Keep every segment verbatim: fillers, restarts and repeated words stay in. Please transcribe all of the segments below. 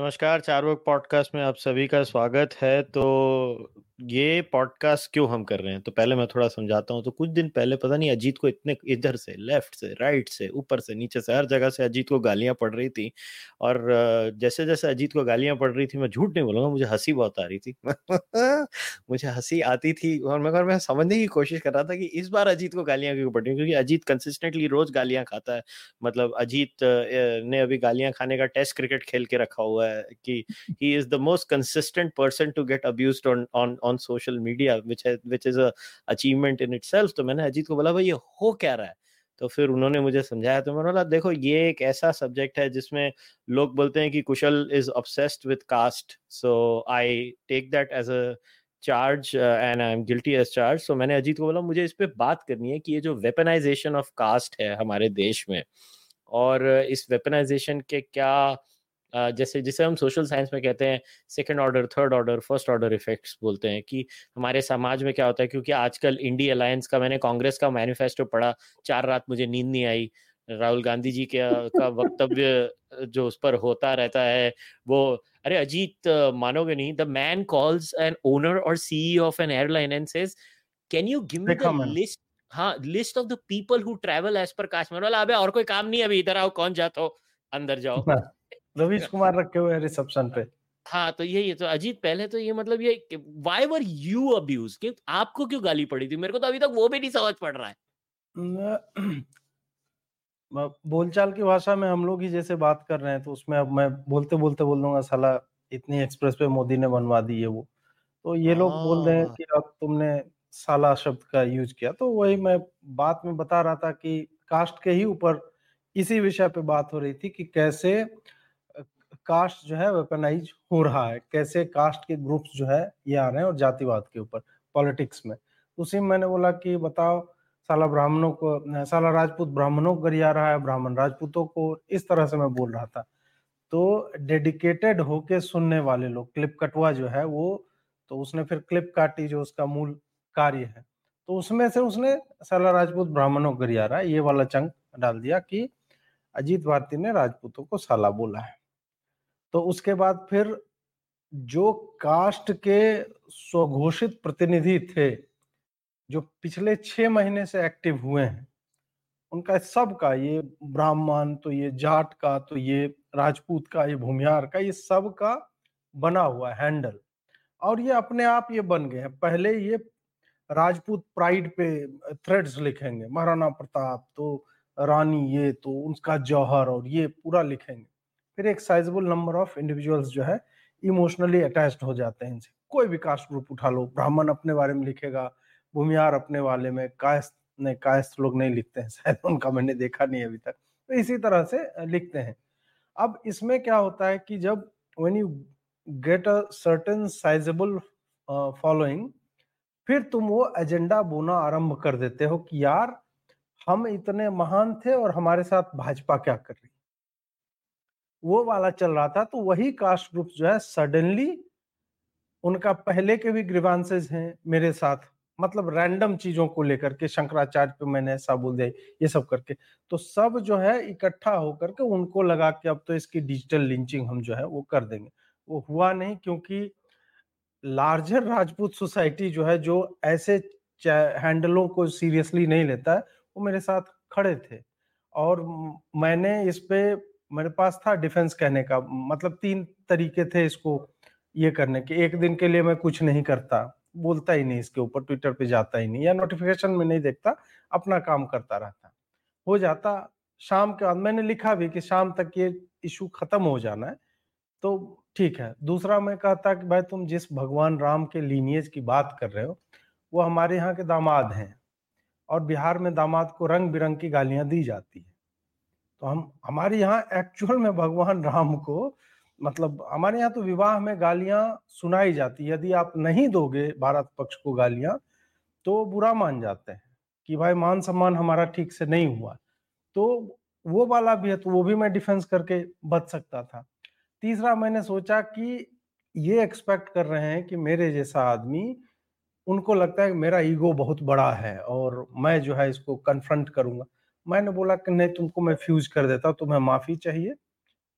नमस्कार, चारवक पॉडकास्ट में आप सभी का स्वागत है। तो ये पॉडकास्ट क्यों हम कर रहे हैं, तो पहले मैं थोड़ा समझाता हूँ। तो कुछ दिन पहले पता नहीं अजीत को इतने इधर से, लेफ्ट से, राइट से, ऊपर से, नीचे से, हर जगह से अजीत को गालियां पड़ रही थी। और अ, जैसे जैसे अजीत को गालियां पड़ रही थी, मैं झूठ नहीं बोलूंगा, मुझे हंसी बहुत आ रही थी। मुझे हंसी आती थी और मगर मैं समझने की कोशिश कर रहा था कि इस बार अजीत को गालियां क्यों पड़ रही हैं, क्योंकि अजीत कंसिस्टेंटली रोज गालियां खाता है। मतलब अजीत अ, ने अभी गालियां खाने का टेस्ट क्रिकेट खेल के रखा हुआ है कि he is the most consistent person to get abused on on on social media, which है which is a achievement in itself। तो मैंने अजीत को बोला भाई ये हो क्या रहा है। तो फिर उन्होंने मुझे समझाया, तो मैंने बोला देखो ये एक ऐसा सब्जेक्ट है जिसमें लोग बोलते हैं कि Kushal is obsessed with caste, so I take that as a charge uh, and I'm guilty as charged। so मैंने अजीत को बोला मुझे इस पे बात करनी है कि ये जो वेपनाइजेशन ऑफ कास्ट है हमारे देश में, और इस वेपनाइजेशन के क्या अ, जैसे जिसे हम सोशल साइंस में कहते हैं second order, third order, first order effects बोलते हैं, कि हमारे समाज में क्या होता है। क्योंकि आजकल इंडी अलायंस का, मैंने कांग्रेस का मैनिफेस्टो पढ़ा, चार रात मुझे नींद नहीं आई। राहुल गांधी जी के का वक्तव्य जो उस पर होता रहता है वो, अरे अजीत मानोगे नहीं, the man calls an owner और CEO of an airline and says can you give me the देखा मैंने। लिस्ट, हाँ, list of the people who travel as per caste. मैंने बोला अबे और कोई काम नहीं है, अभी इधर आओ, कौन जाता हो, अंदर जाओ। रवीश कुमार रखे हुए हैं रिसेप्शन पे। हाँ, तो यही है। तो अजीत पहले तो ये मतलब ये व्हाई वर यू अब्यूज, कि आपको क्यों गाली पड़ी थी, मेरे को तो अभी तक वो भी नहीं समझ पड़ रहा है। न- म- बोलचाल की भाषा में हम लोग ही जैसे बात कर रहे हैं, तो उसमें अब मैं बोलते बोलते बोल दूंगा साला इतनी एक्सप्रेस पे मोदी ने बनवा दी है वो। तो ये लोग बोल रहे हैं हाँ कि अब तुमने साला शब्द का यूज किया, तो वही मैं बात में बता रहा था कि कास्ट के ही ऊपर इसी विषय पे बात हो रही थी कि कैसे कास्ट जो है वेपनाइज हो रहा है, कैसे कास्ट के ग्रुप्स जो है ये आ रहे हैं और जातिवाद के ऊपर पॉलिटिक्स में। उसी में मैंने बोला कि बताओ, साला ब्राह्मणों को, साला राजपूत ब्राह्मणों को गरिया रहा है, ब्राह्मण राजपूतों को, इस तरह से मैं बोल रहा था। तो डेडिकेटेड होके सुनने वाले लोग, क्लिप कटवा जो है वो, तो उसने फिर क्लिप काटी जो उसका मूल कार्य है, तो उसमें से उसने साला राजपूत ब्राह्मणों को गरिया रहा है ये वाला चंक डाल दिया कि अजीत भारती ने राजपूतों को साला बोला है। तो उसके बाद फिर जो कास्ट के स्वघोषित प्रतिनिधि थे, जो पिछले छह महीने से एक्टिव हुए हैं, उनका सब का, ये ब्राह्मण, तो ये जाट का, तो ये राजपूत का, ये भूमिहार का, ये सब का बना हुआ है हैंडल। और ये अपने आप ये बन गए हैं। पहले ये राजपूत प्राइड पे थ्रेड्स लिखेंगे, महाराणा प्रताप तो रानी, ये तो उनका जौहर, और ये पूरा लिखेंगे। फिर एक साइजेबल नंबर ऑफ इंडिविजुअल्स जो है इमोशनली अटैच्ड हो जाते हैं इनसे। कोई भी कास्ट ग्रुप उठा लो, ब्राह्मण अपने बारे में लिखेगा, भूमिहार अपने वाले में, कायस्थ नहीं, कायस्थ लोग नहीं लिखते हैं शायद, उनका मैंने देखा नहीं अभी तक। तो इसी तरह से लिखते हैं। अब इसमें क्या होता है कि जब when you get a certain sizeable following, फिर तुम वो एजेंडा बोना आरंभ कर देते हो कि यार हम इतने महान थे और हमारे साथ भाजपा क्या कर रही, वो वाला चल रहा था। तो वही कास्ट ग्रुप जो है सडनली, उनका पहले के भी ग्रीवांसेस हैं मेरे साथ, मतलब रैंडम चीजों को लेकर के, शंकराचार्य पे मैंने ऐसा बोल दिया, ये सब करके, तो सब जो है इकट्ठा होकर के उनको लगा कि अब तो इसकी डिजिटल लिंचिंग हम जो है वो कर देंगे। वो हुआ नहीं, क्योंकि लार्जर राजपूत सोसाइटी जो है, जो ऐसे हैंडलों को सीरियसली नहीं लेता है, वो मेरे साथ खड़े थे। और म- मैंने इस पे, मेरे पास था डिफेंस कहने का, मतलब तीन तरीके थे इसको ये करने के। एक दिन के लिए मैं कुछ नहीं करता, बोलता ही नहीं इसके ऊपर, ट्विटर पे जाता ही नहीं, या नोटिफिकेशन में नहीं देखता, अपना काम करता रहता, हो जाता। शाम के बाद मैंने लिखा भी कि शाम तक ये इशू खत्म हो जाना है, तो ठीक है। दूसरा मैं कहता कि भाई तुम जिस भगवान राम के लीनिएज की बात कर रहे हो, वो हमारे यहाँ के दामाद हैं, और बिहार में दामाद को रंग बिरंग की गालियां दी जाती है। तो हम, हमारे यहाँ एक्चुअल में भगवान राम को, मतलब हमारे यहाँ तो विवाह में गालियां सुनाई जाती है। यदि आप नहीं दोगे भारत पक्ष को गालियां, तो बुरा मान जाते हैं कि भाई मान सम्मान हमारा ठीक से नहीं हुआ। तो वो वाला भी है, तो वो भी मैं डिफेंस करके बच सकता था। तीसरा मैंने सोचा कि ये एक्सपेक्ट कर रहे हैं कि मेरे जैसा आदमी, उनको लगता है कि मेरा ईगो बहुत बड़ा है और मैं जो है इसको कन्फ्रंट करूंगा। मैंने बोला कि नहीं, तुमको मैं फ्यूज कर देता हूं, तुम्हें माफी चाहिए,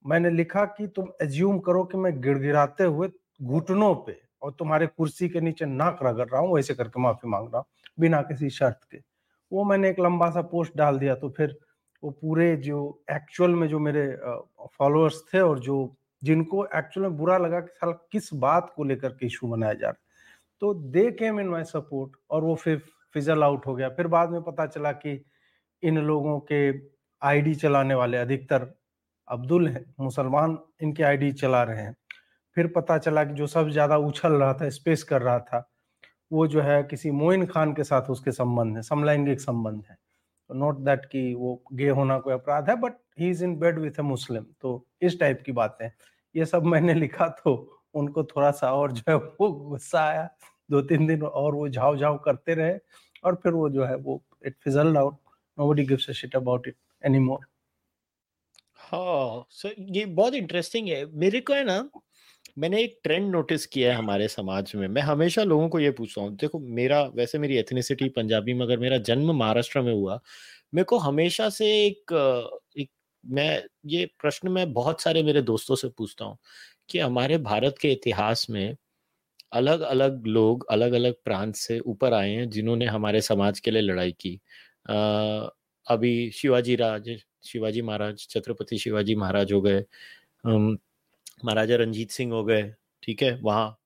मैंने लिखा कि तुम एज्यूम करो कि मैं गिड़गिड़ाते हुए घुटनों पे और तुम्हारे कुर्सी के नीचे नाक रगड़ रहा हूँ, वैसे करके माफी मांग रहा हूँ बिना किसी शर्त के। वो मैंने एक लंबा सा पोस्ट डाल दिया, तो फिर वो पूरे जो एक्चुअल में जो मेरे फॉलोअर्स थे और जो जिनको एक्चुअल में बुरा लगा कि साला किस बात को लेकर के इशू बनाया जा रहा है, तो दे केम इन माय सपोर्ट और वो फिर फिजल आउट हो गया। फिर बाद में पता चला कि इन लोगों के आईडी चलाने वाले अधिकतर अब्दुल हैं, मुसलमान इनके आईडी चला रहे हैं। फिर पता चला कि जो सबसे ज्यादा उछल रहा था, स्पेस कर रहा था, वो जो है किसी मोइन खान के साथ उसके संबंध है, समलैंगिक संबंध है। नॉट दैट कि वो गे होना कोई अपराध है, but he is in bed with a Muslim. तो इस टाइप की बातें ये सब मैंने लिखा, तो उनको थोड़ा सा और जो है वो गुस्सा आया। दो तीन दिन और वो झाव झाव करते रहे और फिर वो जो है वो it fizzled out. Nobody gives a shit about it anymore. हाँ, सो ये बहुत इंटरेस्टिंग है। मेरे को है ना, मैंने एक ट्रेंड नोटिस किया है हमारे समाज में। मैं हमेशा लोगों को ये पूछता हूँ, देखो मेरा वैसे मेरी एथनिसिटी पंजाबी, मगर मेरा जन्म महाराष्ट्र में हुआ। मेरे को हमेशा से एक, एक मैं ये प्रश्न मैं बहुत सारे मेरे दोस्तों से पूछता हूँ कि हमारे भारत के इतिहास में अलग अलग लोग अलग अलग प्रांत से ऊपर आए हैं जिन्होंने हमारे समाज के लिए लड़ाई की। अ, अभी शिवाजी राज शिवाजी महाराज, छत्रपति शिवाजी महाराज हो गए, अम, महाराजा रंजीत सिंह हो गए, ठीक है वहाँ।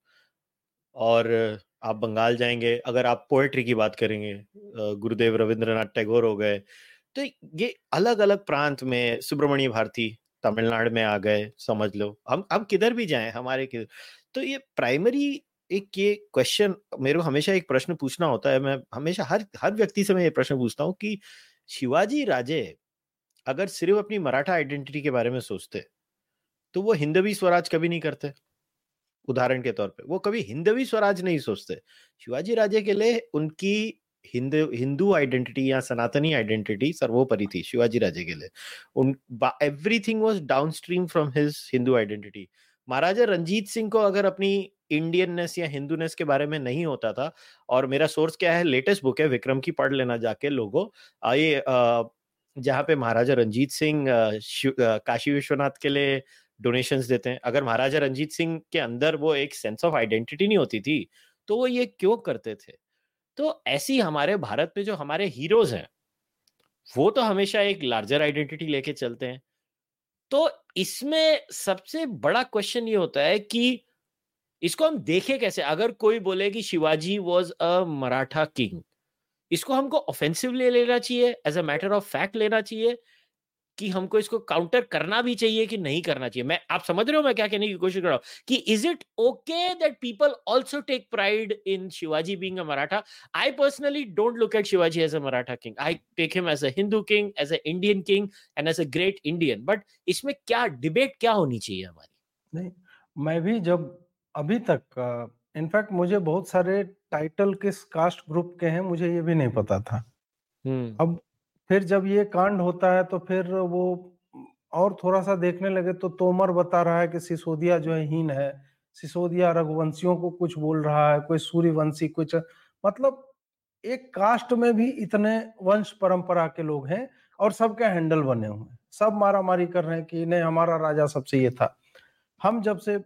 और आप बंगाल जाएंगे, अगर आप पोएट्री की बात करेंगे, अ, गुरुदेव रविंद्रनाथ टैगोर हो गए। तो ये अलग अलग प्रांत में, सुब्रमण्य भारती तमिलनाडु में आ गए, समझ लो। हम हम किधर भी जाएं, हमारे किधर। तो ये प्राइमरी एक ये क्वेश्चन मेरे को हमेशा एक प्रश्न पूछना होता है। मैं हमेशा हर हर व्यक्ति से मैं ये प्रश्न पूछता हूँ कि शिवाजी राजे अगर सिर्फ अपनी मराठा आइडेंटिटी के बारे में सोचते तो वो हिंदवी स्वराज कभी नहीं करते। उदाहरण के तौर पे वो कभी हिंदवी स्वराज नहीं सोचते। शिवाजी राजे के लिए उनकी हिंदू हिंदू आइडेंटिटी या सनातनी आइडेंटिटी सर्वोपरि थी। शिवाजी राजे के लिए उन everything was downstream from his Hindu identity. Maharaja Ranjit Singh को अगर अपनी इंडियननेस या हिंदूनेस के बारे में नहीं होता था, और मेरा सोर्स क्या है, लेटेस्ट बुक है विक्रम की, पढ़ लेना जाके लोगों। ये जहाँ पे महाराजा रंजीत सिंह काशी विश्वनाथ के लिए डोनेशंस देते हैं, अगर महाराजा रंजीत सिंह के अंदर वो एक सेंस ऑफ आइडेंटिटी नहीं होती थी तो वो ये क्यों करते थे। तो ऐसी हमारे भारत में जो हमारे हीरोज हैं वो तो हमेशा एक लार्जर आइडेंटिटी लेके चलते हैं। तो इसमें सबसे बड़ा क्वेश्चन ये होता है कि इसको हम देखें कैसे। अगर कोई बोले कि Shivaji was a Maratha king, इसको हमको ऑफेंसिवली लेना चाहिए, as a matter of fact लेना चाहिए, कि हमको इसको काउंटर करना भी चाहिए कि नहीं करना चाहिए। मैं, आप समझ रहे हो मैं क्या कहने की कोशिश कर रहा हूं, कि is it okay that people also take pride in Shivaji being a Maratha. I personally don't look at Shivaji as a Maratha king. I take him as a Hindu king, as an Indian king and as a great Indian. But इसमें क्या debate क्या होनी चाहिए हमारी? नहीं, मैं भी जब अभी तक इनफैक्ट मुझे बहुत सारे टाइटल किस कास्ट ग्रुप के हैं मुझे ये भी नहीं पता था। हम्म। अब फिर जब ये कांड होता है तो फिर वो और थोड़ा सा देखने लगे तो तोमर बता रहा है कि सिसोदिया जो है हीन है, सिसोदिया रघुवंशियों को कुछ बोल रहा है, कोई सूर्यवंशी कुछ, मतलब एक कास्ट में भी इतने वंश परंपरा के लोग हैं और सबके हैंडल बने हुए हैं, सब मारा मारी कर रहे हैं कि नहीं हमारा राजा सबसे ये था। हम जब से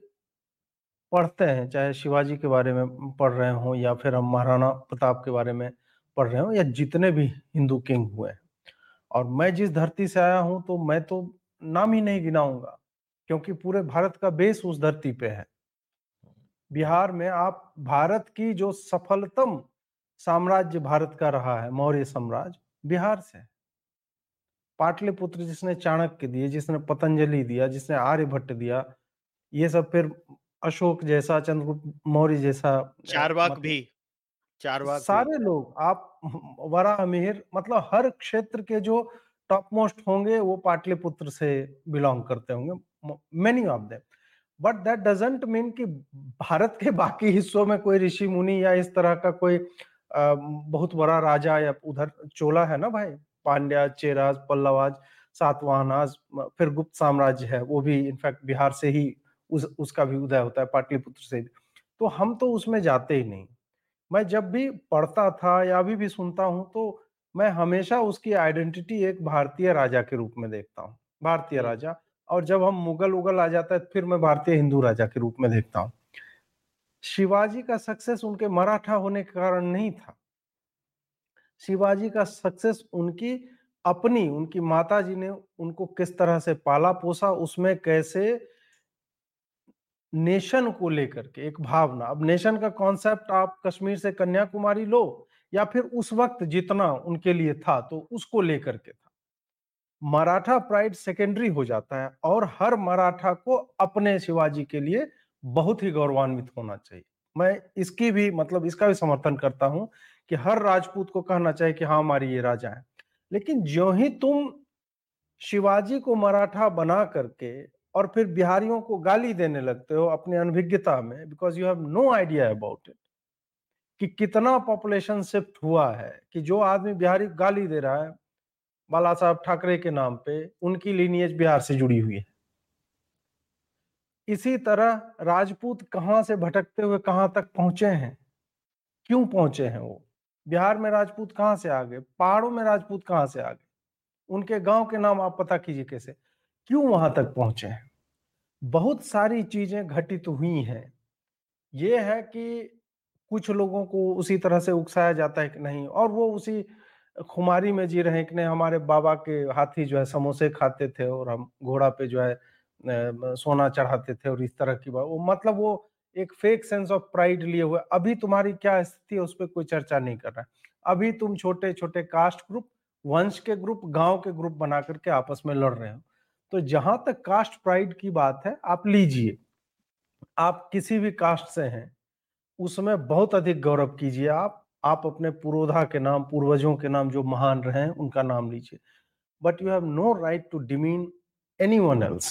पढ़ते हैं, चाहे शिवाजी के बारे में पढ़ रहे हों या फिर हम महाराणा प्रताप के बारे में पढ़ रहे हों या जितने भी हिंदू किंग हुए हैं, और मैं जिस धरती से आया हूं तो मैं तो नाम ही नहीं गिनाऊंगा, क्योंकि पूरे भारत का बेस उस धरती पे है। बिहार में आप भारत की जो सफलतम साम्राज्य भारत का रहा है, मौर्य साम्राज्य, बिहार से है। पाटलिपुत्र जिसने चाणक्य दिए, जिसने पतंजलि दिया, जिसने आर्यभट्ट दिया, ये सब फिर अशोक जैसा, चंद्रगुप्त मौर्य जैसा, अ, चारवाक मतलब भी, चारवाक भी। सारे लोग आप वराह मिहिर, मतलब हर क्षेत्र के जो टॉप मोस्ट होंगे वो पाटलिपुत्र से बिलोंग करते होंगे, many of them. But that doesn't mean कि भारत के बाकी हिस्सों में कोई ऋषि मुनि या इस तरह का कोई अ, बहुत बड़ा राजा, या उधर चोला है ना भाई, पांड्या, चेराज, पल्लवाज, सातवाहनाज, फिर गुप्त साम्राज्य है, वो भी इनफैक्ट बिहार से ही उस उसका भी उदय होता है, पाटलिपुत्र से भी। तो हम तो उसमें जाते ही नहीं। मैं जब भी पढ़ता था या अभी भी सुनता हूं तो मैं हमेशा उसकी आइडेंटिटी एक भारतीय राजा के रूप में देखता हूँ। भारतीय हम्म। राजा, और जब हम मुगल उगल आ जाता है फिर मैं भारतीय हिंदू राजा के रूप में देखता हूँ। शिवाजी का सक्सेस उनके मराठा होने के कारण नहीं था। शिवाजी का सक्सेस उनकी अपनी उनकी माता जी ने उनको किस तरह से पाला पोसा, उसमें कैसे नेशन को लेकर के एक भावना। अब नेशन का कॉन्सेप्ट आप कश्मीर से कन्याकुमारी लो या फिर उस वक्त जितना उनके लिए था तो उसको लेकर के था। मराठा प्राइड सेकेंडरी हो जाता है और हर मराठा को अपने शिवाजी के लिए बहुत ही गौरवान्वित होना चाहिए। मैं इसकी भी मतलब इसका भी समर्थन करता हूं कि हर राजपूत को कहना चाहिए कि हाँ हमारी ये राजा है। लेकिन ज्यों ही तुम शिवाजी को मराठा बना करके और फिर बिहारियों को गाली देने लगते हो अपनी अनभिज्ञता में, because you have no idea about it कि कितना पॉपुलेशन शिफ्ट हुआ है, कि जो आदमी बिहारी गाली दे रहा है बाला साहब ठाकरे के नाम पे, उनकी लीनिएज बिहार से जुड़ी हुई है। इसी तरह राजपूत कहां से भटकते हुए कहां तक पहुंचे हैं, क्यों पहुंचे हैं वो? बिहार में राजपूत कहां से आ गए, पहाड़ों में राजपूत कहां से आ गए, उनके गांव के नाम आप पता कीजिए कैसे, क्यों वहां तक पहुंचे हैं। बहुत सारी चीजें घटित हुई हैं। ये है कि कुछ लोगों को उसी तरह से उकसाया जाता है कि नहीं, और वो उसी खुमारी में जी रहे हैं कि नहीं हमारे बाबा के हाथी जो है समोसे खाते थे और हम घोड़ा पे जो है अ, सोना चढ़ाते थे और इस तरह की बात, वो मतलब वो एक फेक सेंस ऑफ प्राइड लिए हुए। अभी तुम्हारी क्या स्थिति है उस पर कोई चर्चा नहीं कर रहा है। अभी तुम छोटे छोटे कास्ट ग्रुप, वंश के ग्रुप, गांव के ग्रुप बना करके आपस में लड़ रहे हो। तो जहां तक कास्ट प्राइड की बात है, आप लीजिए, आप किसी भी कास्ट से हैं उसमें बहुत अधिक गौरव कीजिए। आप आप अपने पुरोधा के नाम, पूर्वजों के नाम जो महान रहे हैं उनका नाम लीजिए, but you have no right to demean anyone else.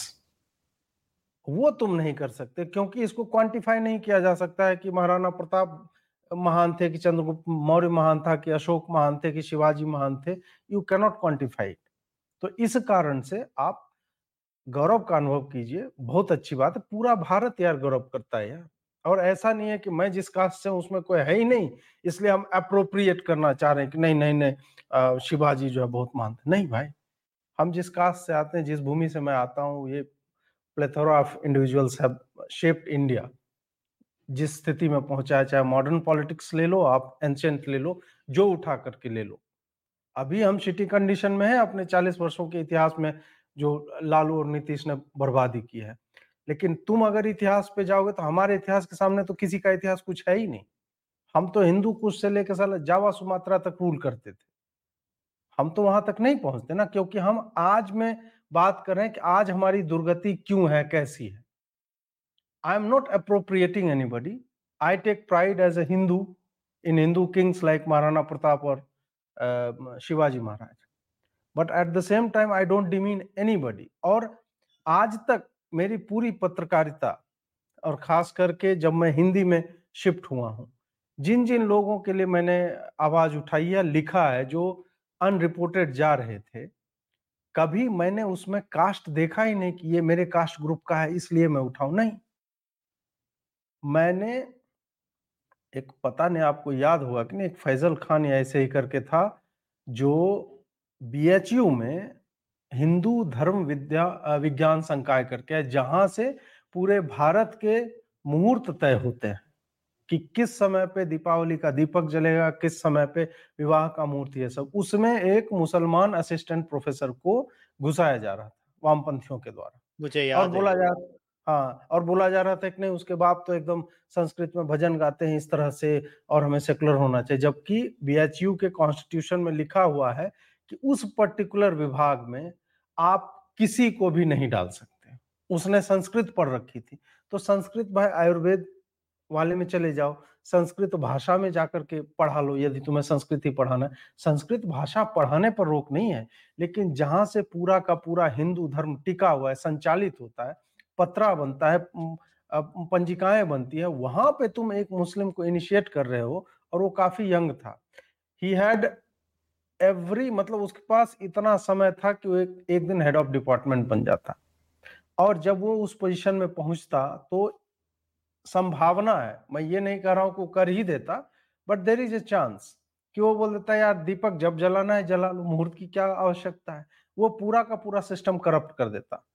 वो तुम नहीं कर सकते क्योंकि इसको क्वांटिफाई नहीं किया जा सकता है कि महाराणा प्रताप महान थे, कि चंद्रगुप्त मौर्य महान था, कि अशोक महान थे, कि शिवाजी महान थे। You cannot quantify. तो इस कारण से आप गौरव का अनुभव कीजिए, बहुत अच्छी बात है। पूरा भारत यार गौरव करता है यार। और ऐसा नहीं है कि मैं जिस कास्ट से हूं उसमें कोई है ही नहीं, इसलिए हम अप्रोप्रिएट करना चाह रहे हैं कि नहीं नहीं नहीं अ, शिवाजी जो है बहुत महान थे। नहीं भाई, हम जिस कास्ट से आते हैं, जिस भूमि से मैं आता हूँ, ये plethora of individuals have shaped India. जिस स्थिति में पहुंचा है, चाहे मॉडर्न पॉलिटिक्स ले लो, आप एंशिएंट ले लो, जो उठा करके ले लो, अभी हम सिटी कंडीशन में है अपने चालीस वर्षों के इतिहास में जो लालू और नीतीश ने बर्बादी की है। लेकिन तुम अगर इतिहास पे जाओगे तो हमारे इतिहास के सामने तो किसी का इतिहास कुछ है ही नहीं। हम तो हिंदू कुश से लेकर साला जावा सुमात्रा तक रूल करते थे। हम तो वहां तक नहीं पहुंचते ना, क्योंकि हम आज में बात कर रहे हैं कि आज हमारी दुर्गति क्यों है, कैसी है। I am not appropriating anybody. I take pride as a Hindu in Hindu kings like Maharana Pratap और Shivaji Maharaj, but at the same time I don't demean anybody. और आज तक मेरी पूरी पत्रकारिता, और खास करके जब मैं हिंदी में शिफ्ट हुआ हूं, जिन जिन लोगों के लिए मैंने आवाज उठाई है, लिखा है, जो अनरिपोर्टेड जा रहे थे, कभी मैंने उसमें कास्ट देखा ही नहीं कि ये मेरे कास्ट ग्रुप का है इसलिए मैं उठाऊं। नहीं, मैंने एक, पता नहीं आपको याद होगा कि नहीं, एक फैजल खान या ऐसे ही करके था, जो बीएचयू में हिंदू धर्म विद्या विज्ञान संकाय करके है, जहां से पूरे भारत के मुहूर्त तय होते हैं कि किस समय पे दीपावली का दीपक जलेगा, किस समय पे विवाह का मुहूर्त, ये सब। उसमें एक मुसलमान असिस्टेंट प्रोफेसर को घुसाया जा रहा था वामपंथियों के द्वारा, मुझे और याद है बोला ये। जा हाँ और बोला जा रहा था कि नहीं उसके बाप तो एकदम संस्कृत में भजन गाते हैं इस तरह से, और हमें सेकुलर होना चाहिए। जबकि बीएचयू के कॉन्स्टिट्यूशन में लिखा हुआ है कि उस पर्टिकुलर विभाग में आप किसी को भी नहीं डाल सकते। उसने संस्कृत पढ़ रखी थी, तो संस्कृत भाई आयुर्वेद वाले में चले जाओ, संस्कृत भाषा में जाकर के पढ़ा लो यदि तुम्हें संस्कृत ही पढ़ाना है। संस्कृत भाषा पढ़ाने पर रोक नहीं है, लेकिन जहां से पूरा का पूरा हिंदू धर्म टिका हुआ है, संचालित होता है, पत्रा बनता है, पंजिकाएं बनती है, वहां पे तुम एक मुस्लिम को इनिशिएट कर रहे हो। और वो काफी यंग था, ही हैड एवरी, मतलब उसके पास इतना समय था कि वो एक, एक दिन हेड ऑफ डिपार्टमेंट बन जाता। और जब वो उस पोजीशन में पहुंचता तो संभावना है, मैं ये नहीं कह रहा हूं कि कर ही देता, but there is a chance कि वो बोल देता यार दीपक जब जलाना है जला लो, मुहूर्त की क्या आवश्यकता है। वो पूरा का पूरा सिस्टम करप्ट कर देता।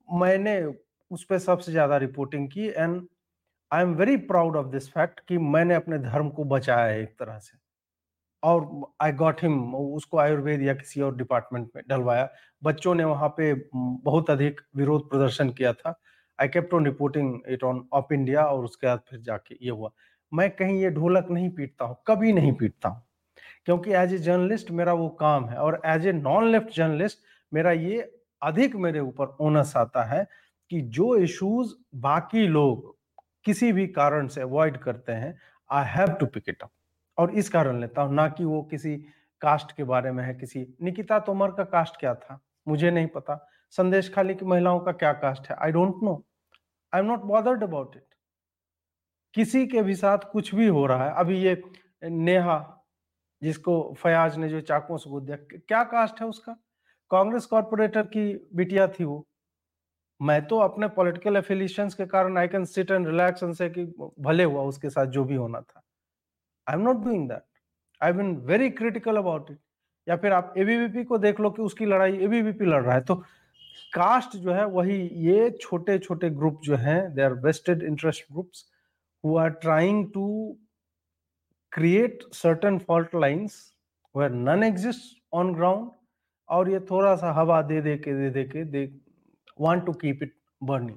मैंने उस पे सबसे ज्यादा रिपोर्टिंग की and I am very proud of this fact कि मैंने अपने धर्म को बचाया है एक तरह से। और आई गॉट हिम, उसको आयुर्वेद या किसी और डिपार्टमेंट में डलवाया। बच्चों ने वहां पे बहुत अधिक विरोध प्रदर्शन किया था। I kept on reporting it on Op India, और उसके बाद फिर जाके ये हुआ। मैं कहीं ये ढोलक नहीं पीटता हूँ, कभी नहीं पीटता हूँ, क्योंकि एज ए जर्नलिस्ट मेरा वो काम है। और as a non left journalist मेरा ये अधिक मेरे ऊपर ओनस आता है कि जो इश्यूज बाकी लोग किसी भी कारण से अवॉइड करते हैं, I have to pick it up, और इस कारण लेता हूं। ना कि वो किसी कास्ट के बारे में है। किसी निकिता तोमर का कास्ट क्या था मुझे नहीं पता, संदेश खाली की महिलाओं का क्या कास्ट है I don't know, I am not bothered about it. किसी के भी साथ कुछ भी हो रहा है। अभी ये नेहा जिसको फयाज ने जो चाकुओं से गोद दिया, क्या कास्ट है उसका? कांग्रेस कॉर्पोरेटर की बिटिया थी वो। मैं तो अपने पॉलिटिकल एफिलिएशंस के कारण I can sit and relax and से कि भले हुआ उसके साथ जो भी होना था। I am not doing that, I have been very critical about it. या फिर आप एबीवीपी को देख लो कि उसकी लड़ाई एबीवीपी लड़ रहा है। तो कास्ट जो है वही, ये छोटे छोटे ग्रुप जो हैं, they are vested interest groups who are trying to create certain fault lines where none exists on ground, और ये थोड़ा सा हवा दे दे के दे दे के दे want to keep it burning।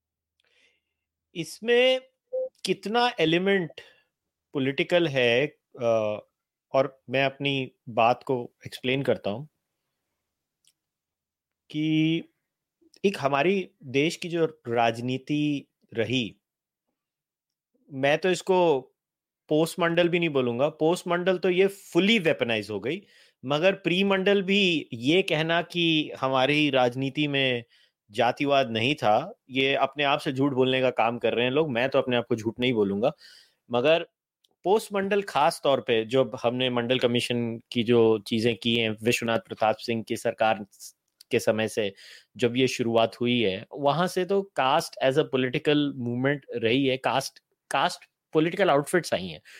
इसमें कितना एलिमेंट पॉलिटिकल है? आ, और मैं अपनी बात को एक्सप्लेन करता हूं कि एक हमारी देश की जो राजनीति रही, मैं तो इसको पोस्ट मंडल भी नहीं बोलूंगा। पोस्ट मंडल तो ये फुली वेपनाइज हो गई, मगर प्री मंडल भी ये कहना कि हमारी राजनीति में जातिवाद नहीं था, ये अपने आप से झूठ बोलने का काम कर रहे हैं लोग। मैं तो अपने आप को झूठ नहीं बोलूंगा, मगर पोस्ट मंडल खास तौर पे जब हमने मंडल कमीशन की जो चीजें की हैं विश्वनाथ प्रताप सिंह की सरकार के समय से, जब ये शुरुआत हुई है, वहां से तो caste as a political movement रही है। कास्ट कास्ट पॉलिटिकल आउटफिट्स आई हैं।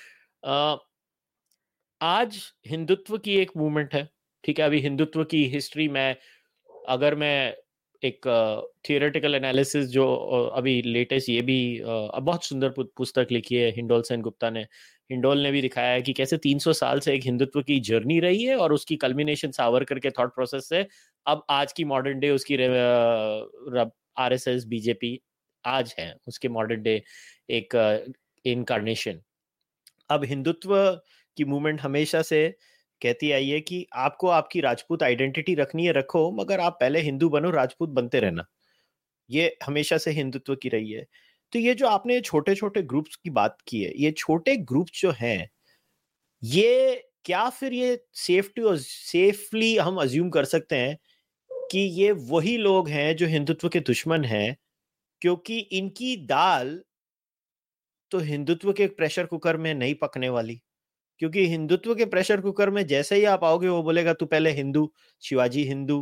आज हिंदुत्व की एक मूवमेंट है, ठीक है। अभी हिंदुत्व की हिस्ट्री में अगर मैं एक थियोरेटिकल uh, एनालिसिस जो uh, अभी लेटेस्ट, ये भी uh, बहुत सुंदर पुस्तक लिखी है हिंडोल सेन गुप्ता ने। हिंडोल ने भी दिखाया है कि कैसे तीन सौ साल से एक हिंदुत्व की जर्नी रही है, और उसकी कल्मिनेशन सावरकर के थॉट प्रोसेस से अब आज की मॉडर्न डे उसकी आरएसएस बीजेपी आज है उसके मॉडर्न डे एक इनकारनेशन। uh, अब हिंदुत्व की मूवमेंट हमेशा से कहती आई है कि आपको आपकी राजपूत आइडेंटिटी रखनी है, रखो, मगर आप पहले हिंदू बनो, राजपूत बनते रहना। ये हमेशा से हिंदुत्व की रही है। तो ये जो आपने छोटे छोटे ग्रुप्स की बात की है, ये छोटे ग्रुप्स जो हैं, ये क्या फिर ये सेफ्टी और सेफली हम अज्यूम कर सकते हैं कि ये वही लोग हैं जो हिंदुत्व के दुश्मन हैं, क्योंकि इनकी दाल तो हिंदुत्व के प्रेशर कुकर में नहीं पकने वाली। क्योंकि हिंदुत्व के प्रेशर कुकर में जैसे ही आप आओगे, वो बोलेगा तू पहले हिंदू, शिवाजी हिंदू,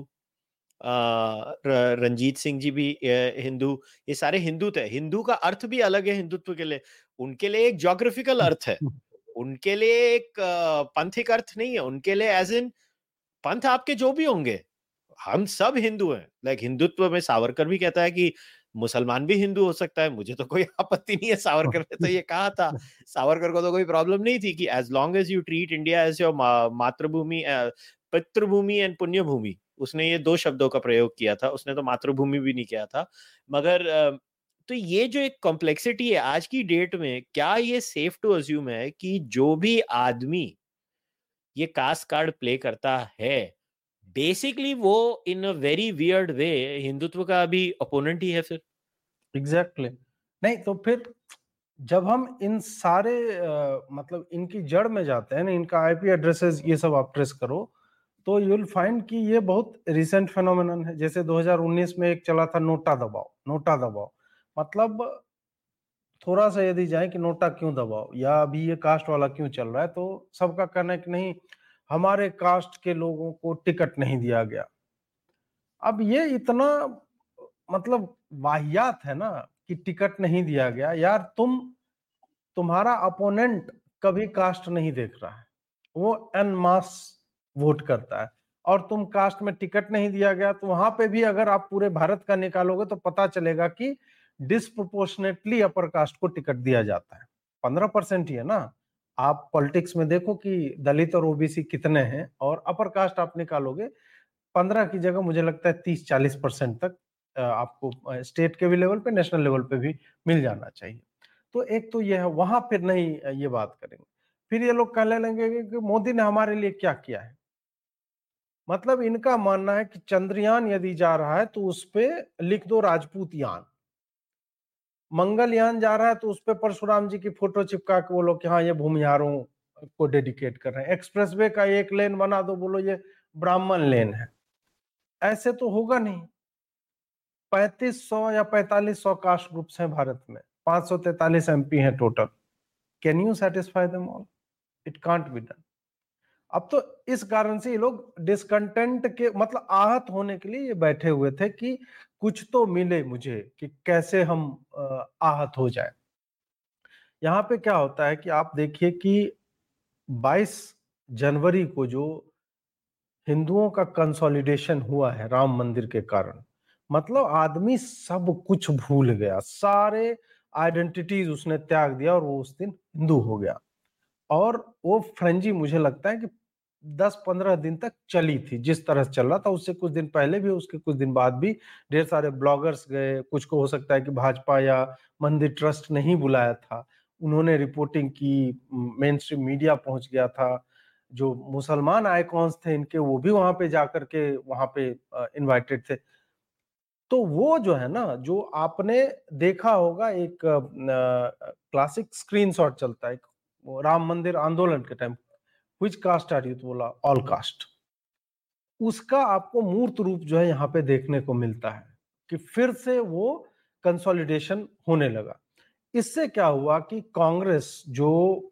रंजीत सिंह जी भी हिंदू, ये सारे हिंदू थे। हिंदू का अर्थ भी अलग है हिंदुत्व के लिए। उनके लिए एक ज्योग्राफिकल अर्थ है, उनके लिए एक पंथिक अर्थ नहीं है। उनके लिए एज इन पंथ आपके जो भी होंगे, हम सब हिंदू हैं। लाइक हिंदुत्व में सावरकर भी कहता है कि मुसलमान भी हिंदू हो सकता है, मुझे तो कोई आपत्ति नहीं है। सावरकर ने तो ये कहा था, सावरकर को तो कोई प्रॉब्लम नहीं थी कि as long as you treat India as your मातृभूमि, पितृभूमि एंड पुण्य भूमि। उसने ये दो शब्दों का प्रयोग किया था, उसने तो मातृभूमि भी नहीं किया था। मगर तो ये जो एक कॉम्प्लेक्सिटी है आज की डेट में, क्या ये सेफ टू अज्यूम है कि जो भी आदमी ये कास्ट कार्ड प्ले करता है, बेसिकली वो in a very weird way Hindutva का भी अपोनेंट ही है फिर? Exactly exactly. नहीं तो फिर जब हम इन सारे आ, मतलब इनकी जड़ में जाते हैं ना, इनका आईपी एड्रेसेस ये सब आप ट्रेस करो, तो यू विल फाइंड कि ये बहुत रिसेंट फेनोमेनन है। जैसे दो हज़ार उन्नीस में एक चला था नोटा दबाओ, नोटा दबाओ। मतलब थोड़ा सा यदि जाए कि नोटा क्यों दबाओ, या अभी ये कास्ट वाला क्यों चल रहा है, तो सबका कहना है कि नहीं, हमारे कास्ट के लोगों को टिकट नहीं दिया गया। अब ये इतना मतलब वाहियात है ना कि टिकट नहीं दिया गया। यार तुम, तुम्हारा अपोनेंट कभी कास्ट नहीं देख रहा है, वो एन मास वोट करता है। और तुम कास्ट में टिकट नहीं दिया गया, तो वहां पे भी अगर आप पूरे भारत का निकालोगे तो पता चलेगा कि डिस्प्रोपोर्शनेटली अपर कास्ट को टिकट दिया जाता है। पंद्रह परसेंट ही है ना। आप पॉलिटिक्स में देखो कि दलित और ओबीसी कितने हैं, और अपर कास्ट आप निकालोगे पंद्रह की जगह मुझे लगता है तीस चालीस परसेंट तक आपको स्टेट के भी लेवल पे, नेशनल लेवल पे भी मिल जाना चाहिए। तो एक तो ये है, वहां फिर नहीं ये बात करेंगे। फिर ये लोग कहने लगेंगे कि मोदी ने हमारे लिए क्या किया है। मतलब इनका मानना है कि चंद्रयान यदि जा रहा है तो उस पे लिख दो राजपूत यान, मंगलयान जा रहा है तो उस पे परशुराम जी की फोटो चिपका के बोलो कि हाँ ये भूमिहारों को डेडिकेट कर रहे हैं, एक्सप्रेसवे का एक लेन बना दो, बोलो ये ब्राह्मण लेन है। ऐसे तो होगा नहीं। पैंतीस सौ या पैंतालीस सौ कास्ट ग्रुप्स हैं भारत में, पांच सौ तैतालीस एमपी हैं total. Can you satisfy them all? It can't be done. अब तो इस कारण से ये लोग डिसकंटेंट के मतलब आहत होने के लिए ये बैठे हुए थे कि कुछ तो मिले मुझे, कि कैसे हम आहत हो जाए। यहां पे क्या होता है कि आप देखिए कि बाईस जनवरी को जो हिंदुओं का कंसोलिडेशन हुआ है राम मंदिर के कारण, मतलब आदमी सब कुछ भूल गया, सारे आइडेंटिटीज उसने त्याग दिया और वो उस दिन हिंदू हो गया। और वो फ्रेंजी मुझे लगता है कि दस पंद्रह दिन तक चली थी, जिस तरह से चल रहा था। उससे कुछ दिन पहले भी, उसके कुछ दिन बाद भी ढेर सारे ब्लॉगर्स गए। कुछ को हो सकता है कि भाजपा या मंदिर ट्रस्ट नहीं बुलाया था, उन्होंने रिपोर्टिंग की, मेन स्ट्रीम मीडिया पहुंच गया था। जो मुसलमान आइकॉन्स थे इनके, वो भी वहां पे जाकर के वहां पे इनवाइटेड थे। तो वो जो है ना, जो आपने देखा होगा, एक क्लासिक स्क्रीनशॉट चलता है राम मंदिर आंदोलन के time, which caste are you, तो बोला ऑल कास्ट। उसका आपको मूर्त रूप जो है यहाँ पे देखने को मिलता है कि फिर से वो कंसोलिडेशन होने लगा। इससे क्या हुआ कि कांग्रेस जो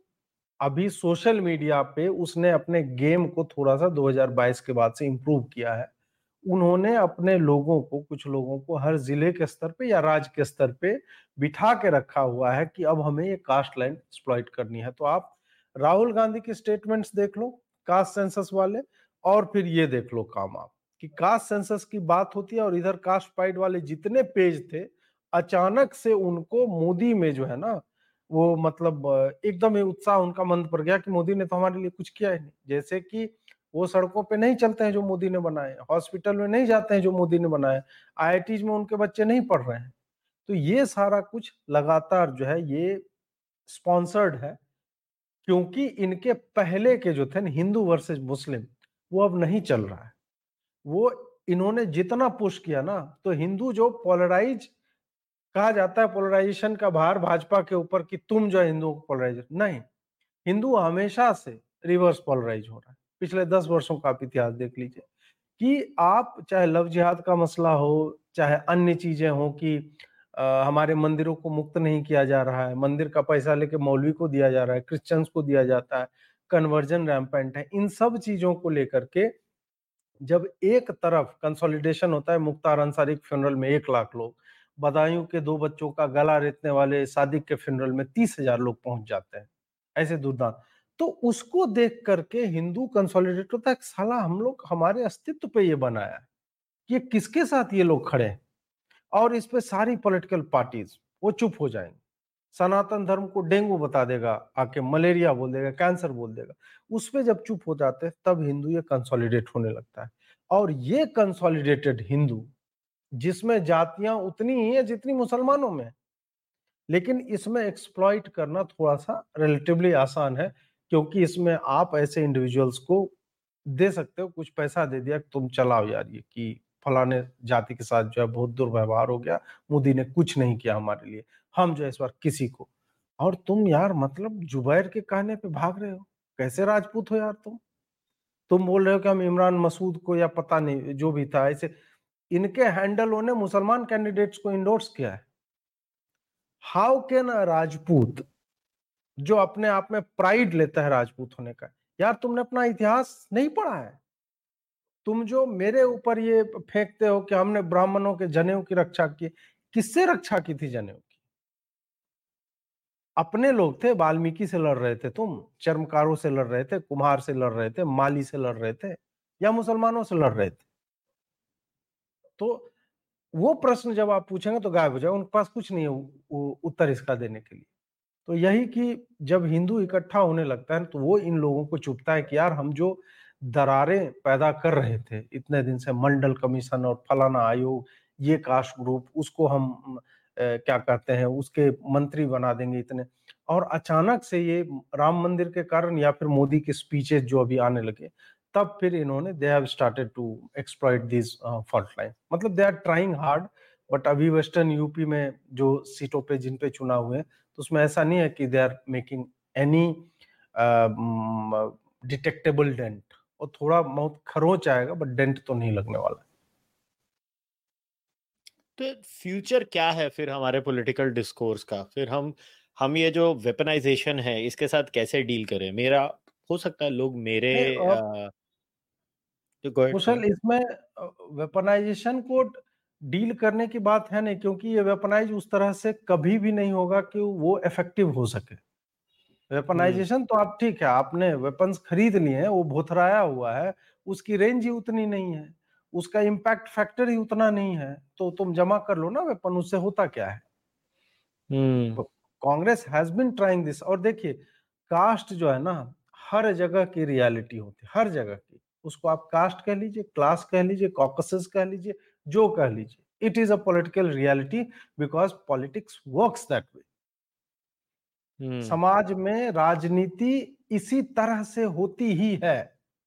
अभी सोशल मीडिया पे उसने अपने गेम को थोड़ा सा दो हज़ार बाईस के बाद से इंप्रूव किया है। उन्होंने अपने लोगों को, कुछ लोगों को हर जिले के स्तर पे या राज्य के स्तर पे बिठा के रखा हुआ है कि अब हमें ये कास्ट लाइन एक्सप्लॉइट करनी है। तो आप राहुल गांधी के स्टेटमेंट्स देख लो कास्ट सेंसस वाले, और फिर ये देख लो काम आप कि कास्ट सेंसस की बात होती है और इधर कास्ट प्राइड वाले जितने पेज थे, अचानक से उनको मोदी में जो है ना, वो मतलब एकदम ही उत्साह उनका मंद पड़ गया कि मोदी ने तो हमारे लिए कुछ किया ही नहीं। जैसे कि वो सड़कों पे नहीं चलते हैं जो मोदी ने बनाए, हॉस्पिटल में नहीं जाते हैं जो मोदी ने बनाए, आईआईटीज में उनके बच्चे नहीं पढ़ रहे हैं। तो ये सारा कुछ लगातार जो है ये स्पॉन्सर्ड है, क्योंकि इनके पहले के जो थे ना, हिंदू वर्सेस मुस्लिम, वो अब नहीं चल रहा है। वो इन्होंने जितना पुश किया ना, तो हिंदू जो पोलराइज कहा जाता है, पोलराइजेशन का भार भाजपा के ऊपर कि तुम जो हिंदुओं को पोलराइज, नहीं, हिंदू हमेशा से रिवर्स पोलराइज हो रहा है। पिछले दस वर्षों का आप इतिहास देख लीजिए कि आप चाहे लव जिहाद का मसला हो, चाहे अन्य चीजें हो कि आ, हमारे मंदिरों को मुक्त नहीं किया जा रहा है, मंदिर का पैसा लेके मौलवी को दिया जा रहा है, क्रिश्चियंस को दिया जाता है, कन्वर्जन रैम्पेंट है, इन सब चीजों को लेकर के जब एक तरफ कंसोलिडेशन होता है, मुख्तार अंसारी के फ्यूनरल में एक लाख लोग, बदायूं के दो बच्चों का गला रेतने वाले सादिक के फ्यूनरल में तीस हजार लोग पहुंच जाते हैं, ऐसे दुर्दांत। तो उसको देख करके हिंदू कंसोलिडेट होता है, साला हम लोग हमारे अस्तित्व पे ये बनाया है, ये किसके साथ ये लोग खड़े हैं। और इस पे सारी पॉलिटिकल पार्टीज वो चुप हो जाएंगे। सनातन धर्म को डेंगू बता देगा आके, मलेरिया बोल देगा, कैंसर बोल देगा। उस पे जब चुप हो जाते हैं तब हिंदू ये कंसोलिडेट होने लगता है। और ये कंसोलिडेटेड हिंदू, जिसमें जातियां उतनी ही है जितनी मुसलमानों में, लेकिन इसमें एक्सप्लॉइट करना थोड़ा सा रिलेटिवली आसान है, क्योंकि इसमें आप ऐसे इंडिविजुअल्स को दे सकते हो, कुछ पैसा दे दिया तुम चलाओ यार ये, कि फलाने जाति के साथ जो है बहुत दुर्व्यवहार हो गया, मोदी ने कुछ नहीं किया हमारे लिए, हम जो है इस बार किसी को। और तुम यार मतलब जुबैर के कहने पे भाग रहे हो, कैसे राजपूत हो यार तुम तुम बोल रहे हो कि हम इमरान मसूद को या पता नहीं जो भी था, ऐसे इनके हैंडलों ने मुसलमान कैंडिडेट्स को इंडोर्स किया है। हाउ कैन अ राजपूत, जो अपने आप में प्राइड लेता है राजपूत होने का, यार तुमने अपना इतिहास नहीं पढ़ा है। तुम जो मेरे ऊपर ये फेंकते हो कि हमने ब्राह्मणों के जनेऊ की रक्षा की, किससे रक्षा की थी जनेऊ की? अपने लोग थे, वाल्मीकि से लड़ रहे थे तुम, चर्मकारों से लड़ रहे थे, कुम्हार से लड़ रहे थे, माली से लड़ रहे थे। या मुसलमानों से लड़ रहे थे? तो वो प्रश्न जब आप पूछेंगे तो गायब हो जाएगा, उनके पास कुछ नहीं है वो उत्तर इसका देने के लिए। तो यही कि जब हिंदू इकट्ठा होने लगता है तो वो इन लोगों को चुभता है कि यार हम जो दरारें पैदा कर रहे थे इतने दिन से, मंडल कमीशन और फलाना आयोग, ये कास्ट ग्रुप, उसको हम ए, क्या कहते हैं, उसके मंत्री बना देंगे इतने, और अचानक से ये राम मंदिर के कारण या फिर मोदी के स्पीचेस जो अभी आने लगे, तब फिर इन्होंने they have started to exploit this fault line. मतलब they are trying hard, but अभी वेस्टर्न यूपी में जो सीटों पे जिन पे चुनाव हुए तो उसमें ऐसा नहीं है कि they are making any detectable dent, और थोड़ा बहुत खरोच आएगा बट डेंट तो नहीं लगने वाला। तो फ्यूचर क्या है फिर हमारे पॉलिटिकल डिस्कोर्स का? फिर हम हम ये जो वेपनाइजेशन है इसके साथ कैसे डील करें? मेरा हो सकता है लोग मेरे आ, तो गो अहेड कुशल, इसमें वेपनाइजेशन को डील करने की बात है नहीं, क्योंकि ये वेपनाइज उस तरह से कभी भी नहीं होगा कि वो इफेक्टिव हो सके। वेपनाइजेशन तो आप ठीक है, आपने वेपन्स खरीद लिए हैं, वो भोथराया हुआ है, उसकी रेंज ही उतनी नहीं है, उसका इम्पैक्ट फैक्टर ही उतना नहीं है, तो तुम जमा कर लो ना वेपन, उससे होता क्या है? Hmm Congress has been trying this. और देखिए, कास्ट जो है ना, हर जगह की रियलिटी होती है, हर जगह की। उसको आप कास्ट कह लीजिए, क्लास कह लीजिए, कॉकसेस कह लीजिए, जो कह लीजिए, it is a political reality, because politics works that way. Hmm समाज में राजनीति इसी तरह से होती ही है।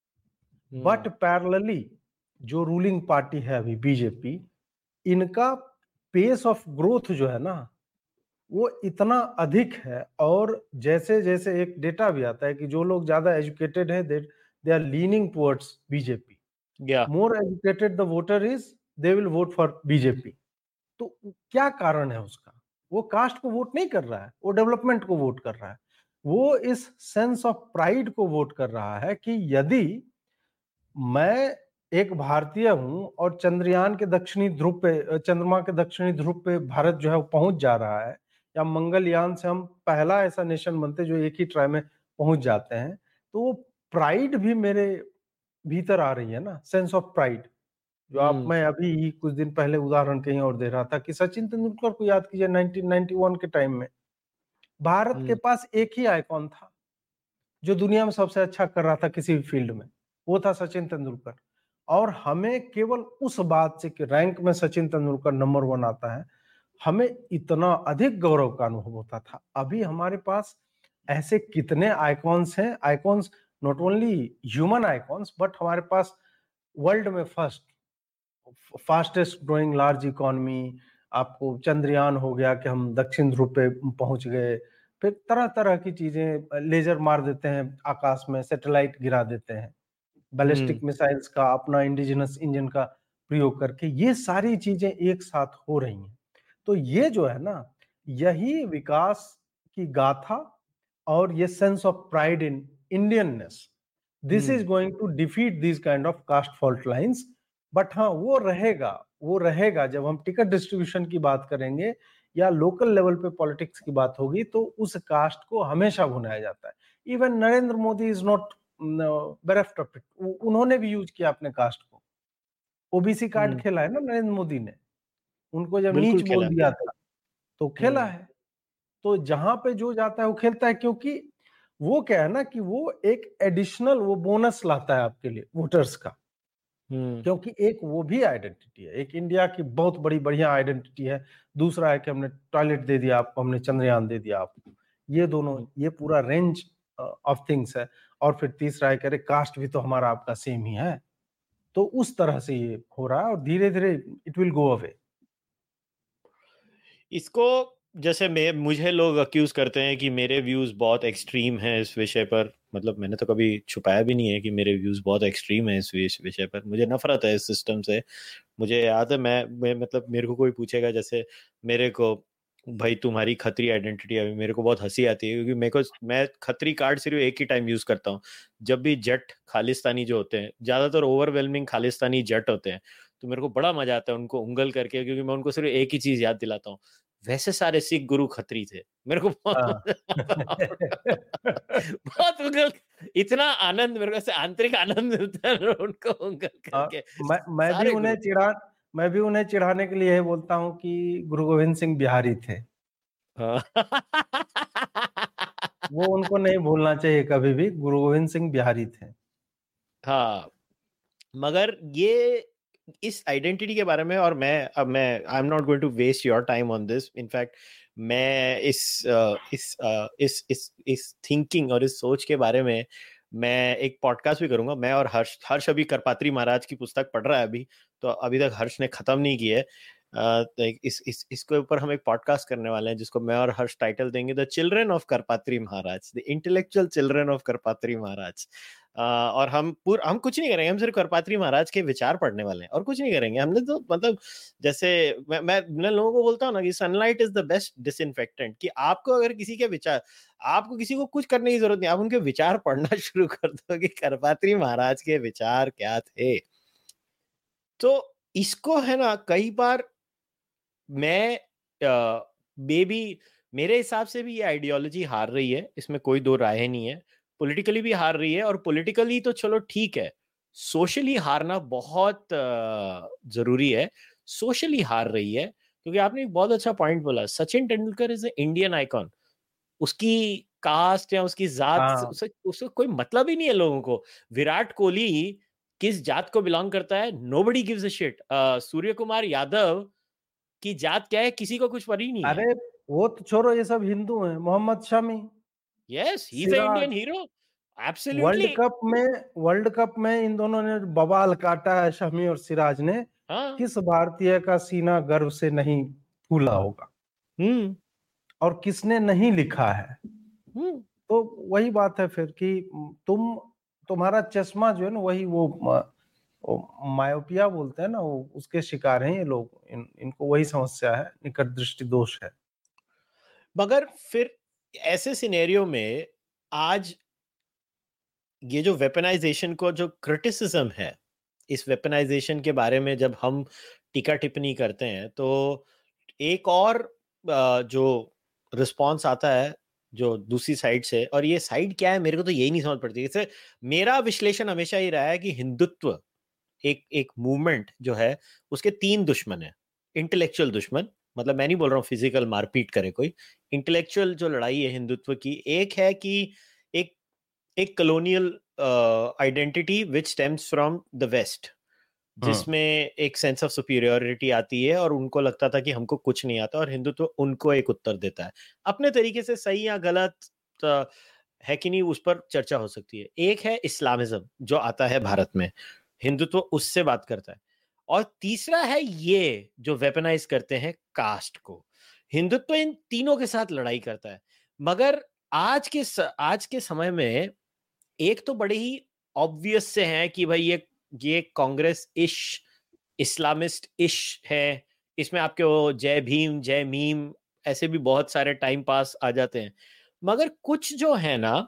बट हम्म पैरेलली जो रूलिंग पार्टी है अभी बीजेपी, इनका पेस ऑफ ग्रोथ जो है ना, वो इतना अधिक है। और जैसे जैसे एक डेटा भी आता है कि जो लोग ज्यादा एजुकेटेड है, they they are leaning towards BJP. या more educated the voter is, they will vote for BJP. तो क्या कारण है उसका? वो कास्ट को वोट नहीं कर रहा है, वो डेवलपमेंट को वोट कर रहा है। वो इस सेंस ऑफ प्राइड को वोट कर रहा है कि यदि मैं एक भारतीय हूं और चंद्रयान के दक्षिणी ध्रुव पे, चंद्रमा के दक्षिणी ध्रुव पे भारत जो है वो पहुंच जा रहा है, या मंगलयान से हम पहला ऐसा नेशन बनते जो एक ही ट्राई में पहुंच जाते हैं, तो वो प्राइड भी मेरे भीतर आ रही है ना, सेंस ऑफ प्राइड। जो आप, हम्म मैं अभी ही कुछ दिन पहले उदाहरण कहीं और दे रहा था कि सचिन तेंदुलकर को याद कीजिए, नाइनटीन नाइंटी वन के टाइम में भारत के हम्म पास एक ही आइकॉन था जो दुनिया में सबसे अच्छा कर रहा था किसी भी फील्ड में, वो था सचिन तेंदुलकर। और हमें केवल उस बात से कि रैंक में सचिन तेंदुलकर नंबर वन आता है, हमें इतना अधिक गौरव का अनुभव होता था। अभी हमारे पास ऐसे कितने आइकॉन्स हैं, icons not only human icons, but हमारे पास वर्ल्ड में first fastest growing large economy, आपको चंद्रयान हो गया कि हम दक्षिण ध्रुव पे पहुंच गए, फिर तरह तरह की चीजें, लेजर मार देते हैं आकाश में, सैटेलाइट गिरा देते हैं, बैलिस्टिक हम्म मिसाइल्स का अपना इंडिजिनस इंजन का प्रयोग करके, ये सारी चीजें एक साथ हो रही हैं। तो ये जो है ना, यही विकास की गाथा और ये sense of pride in Indianness, this is hmm going to defeat this kind of caste fault lines. But हाँ, वो रहेगा, वो रहेगा जब हम टिकट डिस्ट्रीब्यूशन की बात करेंगे या लोकल लेवल पे पॉलिटिक्स की बात होगी, तो उस कास्ट को हमेशा भुनाया जाता है। Even Narendra Modi is not bereft of it, उन्होंने भी यूज किया अपने कास्ट को, ओबीसी कार्ड हम्म खेला है ना नरेंद्र मोदी ने, उनको जब बिल्कुल नीच बोल खेला। दिया था तो खेला हम्म है। तो जहां पे जो जाता है वो खेलता है, क्योंकि वो क्या है ना कि वो एक एडिशनल वो बोनस लाता है आपके लिए वोटर्स का। हम्म क्योंकि एक वो भी आइडेंटिटी है, एक इंडिया की बहुत बड़ी बढ़िया आइडेंटिटी है। दूसरा है कि हमने टॉयलेट दे दिया आपको, हमने चंद्रयान दे दिया आपको, ये दोनों, हम्म। ये पूरा रेंज ऑफ थिंग्स है। और फिर तीसरा है, करे कास्ट भी तो हमारा आपका सेम ही है। तो उस तरह से ये हो रहा है और धीरे धीरे इट विल गो अवे। इसको जैसे मैं मुझे लोग अक्यूज करते हैं कि मेरे व्यूज बहुत एक्सट्रीम हैं इस विषय पर। मतलब मैंने तो कभी छुपाया भी नहीं है कि मेरे व्यूज बहुत एक्सट्रीम हैं इस विष- विषय पर। मुझे नफरत है इस सिस्टम से। मुझे याद है, मैं, मैं मतलब मेरे को कोई पूछेगा जैसे मेरे को, भाई तुम्हारी खत्री आइडेंटिटी है, मेरे को बहुत हंसी आती है क्योंकि मेरे को, मैं खत्री कार्ड सिर्फ एक ही टाइम यूज करता हूँ, जब भी जट खालिस्तानी जो होते हैं, ज्यादातर ओवरवेलमिंग खालिस्तानी जट होते हैं, तो मेरे को बड़ा मजा आता है उनको उंगल करके, क्योंकि मैं उनको सिर्फ एक ही चीज याद दिलाता हूँ, वैसे सारे सिख गुरु खत्री थे। मेरे को बहुत हाँ। मजा आता है। बहुत उंगल इतना आनंद मेरे को ऐसे आंतरिक आनंद मिलता है उनको उंगल हाँ, करके। मैं मैं भी सारे उन्हें गुरु चिढ़ा मैं भी उन्हें चिढ़ाने के लिए यही बोलता हूँ कि गुरु गोविंद सिंह बिहारी थे। हाँ। वो उनको नहीं भूलना चाहिए कभी भी, गुरु गोविंद सिंह बिहारी थे। हाँ, मगर ये इस आइडेंटिटी के बारे में, और मैं अब मैं I am not going to waste your time on this. In fact मैं इस uh, इस uh, इस इस इस थिंकिंग और इस सोच के बारे में मैं एक पॉडकास्ट भी करूंगा। मैं और हर्ष हर्ष अभी करपात्री महाराज की पुस्तक पढ़ रहा है अभी, तो अभी तक हर्ष ने खत्म नहीं की है। Uh, तो इस इस इसके ऊपर हम एक पॉडकास्ट करने वाले हैं जिसको मैं और हर्ष टाइटल देंगे the children of Karpatri Maharaj, the intellectual children of Karpatri Maharaj. Uh, और हम पूर हम कुछ नहीं करेंगे, हम सिर्फ करपात्री महाराज के विचार पढ़ने वाले हैं और कुछ नहीं करेंगे हमने। तो मतलब जैसे मैं मैं, मैं लोगों को बोलता हूँ ना कि sunlight is the best disinfectant, कि आपको अगर किसी के विचार, आपको किसी को कुछ करने की जरूरत नहीं, आप उनके विचार पढ़ना शुरू कर दो कि करपात्री महाराज के विचार क्या थे। तो इसको है ना, कई बार मैं बेबी मेरे हिसाब से भी ये आइडियोलॉजी हार रही है, इसमें कोई दो राय नहीं है। पॉलिटिकली भी हार रही है, और पॉलिटिकली तो चलो ठीक है, सोशली हारना बहुत जरूरी है। सोशली हार रही है क्योंकि आपने एक बहुत अच्छा पॉइंट बोला, Sachin Tendulkar is a Indian icon. उसकी कास्ट या उसकी जात हाँ, उसे उससे कोई मतलब ही नहीं है लोगों को। विराट कोहली किस जात को बिलोंग करता है, nobody gives a shit. Suryakumar Yadav की जात क्या है, किसी को कुछ पता ही नहीं है। अरे वो तो छोड़ो, ये सब हिंदू हैं। Mohammed Shami, yes, he is a Siraj, Indian hero, world absolutely. Cup में वर्ल्ड कप में इन दोनों ने बवाल काटा है, शमी और सिराज ने। हाँ। किस भारतीय का सीना गर्व से नहीं फूला होगा, हम्म और किसने नहीं लिखा है। हम्म तो वही बात है फिर कि तुम तुम्हारा चश्मा जो है ना, वही वो, वो मायोपिया बोलते हैं ना, वो उसके शिकार हैं ये लोग। इन, इनको वही समस्या है, निकट दृष्टि दोष है। मगर फिर ऐसे सिनेरियो में आज ये जो वेपनाइजेशन को जो क्रिटिसिज्म है, इस वेपनाइजेशन के बारे में जब हम टीका टिप्पणी करते हैं, तो एक और जो रिस्पॉन्स आता है जो दूसरी साइड से, और ये साइड क्या है मेरे को तो यही नहीं समझ पड़ती। जैसे मेरा विश्लेषण हमेशा ही रहा है कि हिंदुत्व एक एक मूवमेंट जो है, उसके तीन दुश्मन है। इंटेलेक्चुअल दुश्मन, मतलब मैं नहीं बोल रहा हूँ फिजिकल मारपीट करे कोई, इंटेलेक्चुअल जो लड़ाई है हिंदुत्व की, एक है कि एक एक colonial identity which stems from the west, जिसमें एक सेंस ऑफ सुपीरियोरिटी आती है और उनको लगता था कि हमको कुछ नहीं आता, और हिंदुत्व उनको एक उत्तर देता है अपने तरीके से, सही या गलत है कि नहीं उस पर चर्चा हो सकती है। एक है इस्लामिज्म जो आता है भारत में, हिंदुत्व उससे बात करता है। और तीसरा है ये जो वेपनाइज करते हैं कास्ट को। हिंदुत्व इन तीनों के साथ लड़ाई करता है। मगर आज के स, आज के समय में एक तो बड़े ही ऑब्वियस से हैं कि भाई ये ये कांग्रेस इश, इस्लामिस्ट इश है। इसमें आपके वो जय भीम जय मीम ऐसे भी बहुत सारे टाइम पास आ जाते हैं। मगर कुछ जो है ना,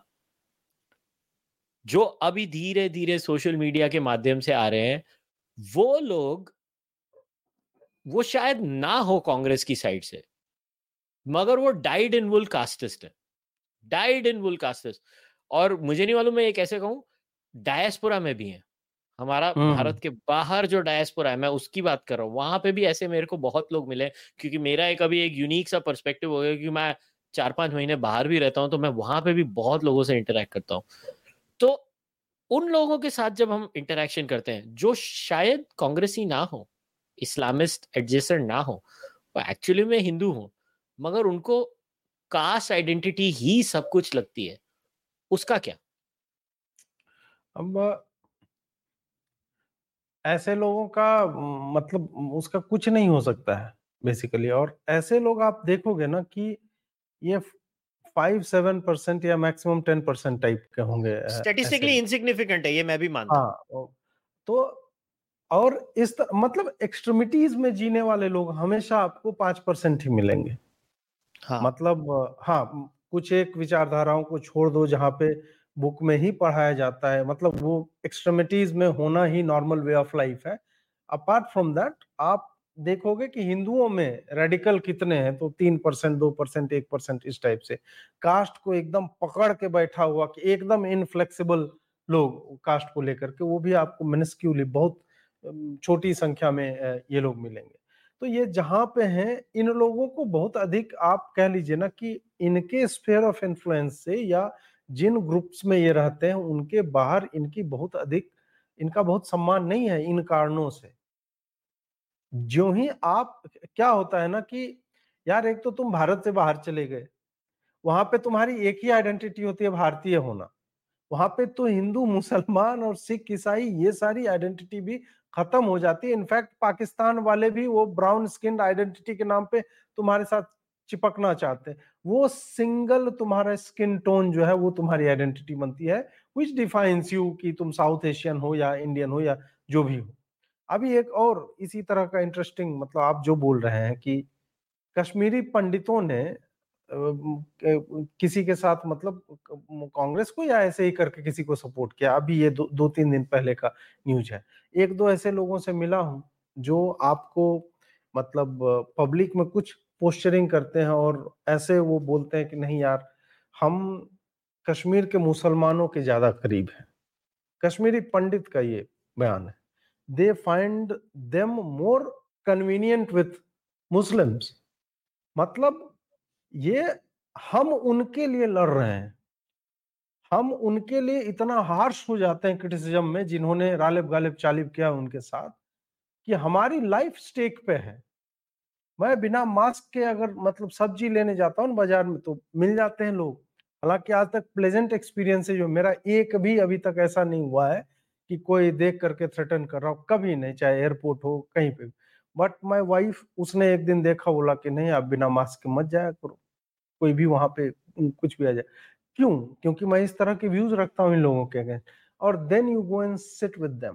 जो अभी धीरे धीरे सोशल मीडिया के माध्यम से आ रहे हैं, वो लोग, वो शायद ना हो कांग्रेस की साइड से, मगर वो डाइड इन वुल कास्टिस्ट है, डाइड इन वुल कास्टिस्ट। और मुझे नहीं मालूम, मैं एक ऐसे कहूं, डायस्पोरा में भी है। हमारा हम्म भारत के बाहर जो डायस्पोरा है, मैं उसकी बात कर रहा हूँ, वहां पे भी ऐसे मेरे को बहुत लोग मिले। क्योंकि मेरा एक अभी एक यूनिक सा पर्सपेक्टिव हो गया, क्योंकि मैं चार पांच महीने बाहर भी रहता हूँ, तो मैं वहां पे भी बहुत लोगों से इंटरेक्ट करता हूँ। तो उन लोगों के साथ जब हम इंटरेक्शन करते हैं जो शायद कांग्रेसी ना हो, इस्लामिस्ट एडजेसेंट ना हो, वो एक्चुअली में हिंदू हो, मगर उनको कास्ट आइडेंटिटी ही सब कुछ लगती है, उसका क्या? अब ऐसे लोगों का म, मतलब उसका कुछ नहीं हो सकता है बेसिकली। और ऐसे लोग आप देखोगे ना कि ये फाइव सेवन परसेंट या मैक्सिमम टेन परसेंट टाइप के होंगे अ, ऐसे स्टेटिस्टिकली लोग। इनसिग्निफिकेंट है, ये मैं भी मानता हूँ। हाँ, ओ- तो और इस तर, मतलब एक्सट्रीमिटीज में जीने वाले लोग हमेशा आपको पांच परसेंट ही मिलेंगे। हाँ। मतलब अ, हाँ, कुछ एक विचारधाराओं को छोड़ दो जहाँ पे बुक में ही पढ़ाया जाता है, मतलब वो एक्सट्रीमिटीज में होना ही नॉर्मल वे ऑफ लाइफ है। अपार्ट फ्रॉम दैट, आप देखोगे कि हिंदुओं में रेडिकल कितने हैं, तो तीन परसेंट, दो परसेंट, एक परसेंट इस टाइप से कास्ट को एकदम पकड़ के बैठा हुआ कि एकदम इनफ्लेक्सिबल लोग कास्ट को लेकर के, वो भी आपको मिनिस्क्यूली बहुत छोटी संख्या में ये लोग मिलेंगे। तो ये जहां पे हैं, इन लोगों को बहुत अधिक आप कह लीजिए ना कि इनके स्फीयर ऑफ इन्फ्लुएंस से या जिन ग्रुप्स में ये रहते हैं उनके बाहर इनकी बहुत अधिक इनका बहुत सम्मान नहीं है इन कारणों से। जो ही आप क्या होता है ना कि यार एक तो तुम भारत से बाहर चले गए, वहां पे तुम्हारी एक ही आइडेंटिटी होती है भारतीय होना, वहां पे तो हिंदू मुसलमान और सिख ईसाई ये सारी आइडेंटिटी भी खत्म हो जाती है। इनफैक्ट पाकिस्तान वाले भी वो ब्राउन स्किन आइडेंटिटी के नाम पे तुम्हारे साथ चिपकना चाहते हैं। वो सिंगल तुम्हारा स्किन टोन जो है वो तुम्हारी आइडेंटिटी बनती है, विच डिफाइंस यू कि तुम साउथ एशियन हो या इंडियन हो या जो भी हो। अभी एक और इसी तरह का इंटरेस्टिंग, मतलब आप जो बोल रहे हैं कि कश्मीरी पंडितों ने किसी के साथ, मतलब कांग्रेस को या ऐसे ही करके किसी को सपोर्ट किया, अभी ये दो, दो तीन दिन पहले का न्यूज है। एक दो ऐसे लोगों से मिला हूं जो आपको मतलब पब्लिक में कुछ पोस्चरिंग करते हैं और ऐसे वो बोलते हैं कि नहीं यार हम कश्मीर के मुसलमानों के ज्यादा करीब हैं। कश्मीरी पंडित का ये बयान है। They find them more convenient with Muslims. मतलब ये हम उनके लिए लड़ रहे हैं, हम उनके लिए इतना हार्श हो जाते हैं क्रिटिसिज्म में, जिन्होंने रालिब गालिब चालिब किया उनके साथ, कि हमारी लाइफ स्टेक पे है। मैं बिना मास्क के अगर मतलब सब्जी लेने जाता हूँ बाजार में तो मिल जाते हैं लोग। हालांकि आज तक प्लेजेंट एक्सपीरियंस है जो मेरा, एक भी अभी तक ऐसा नहीं हुआ है कि कोई देख करके थ्रेटन कर रहा हो, कभी नहीं, चाहे एयरपोर्ट हो कहीं पे। बट माय वाइफ, उसने एक दिन देखा, बोला कि नहीं आप बिना मास्क के मत जाया करो, कोई भी वहां पे कुछ भी आ जाए। क्यों? क्योंकि मैं इस तरह के व्यूज रखता हूँ इन लोगों के अगेंस्ट। और then you go and sit with them,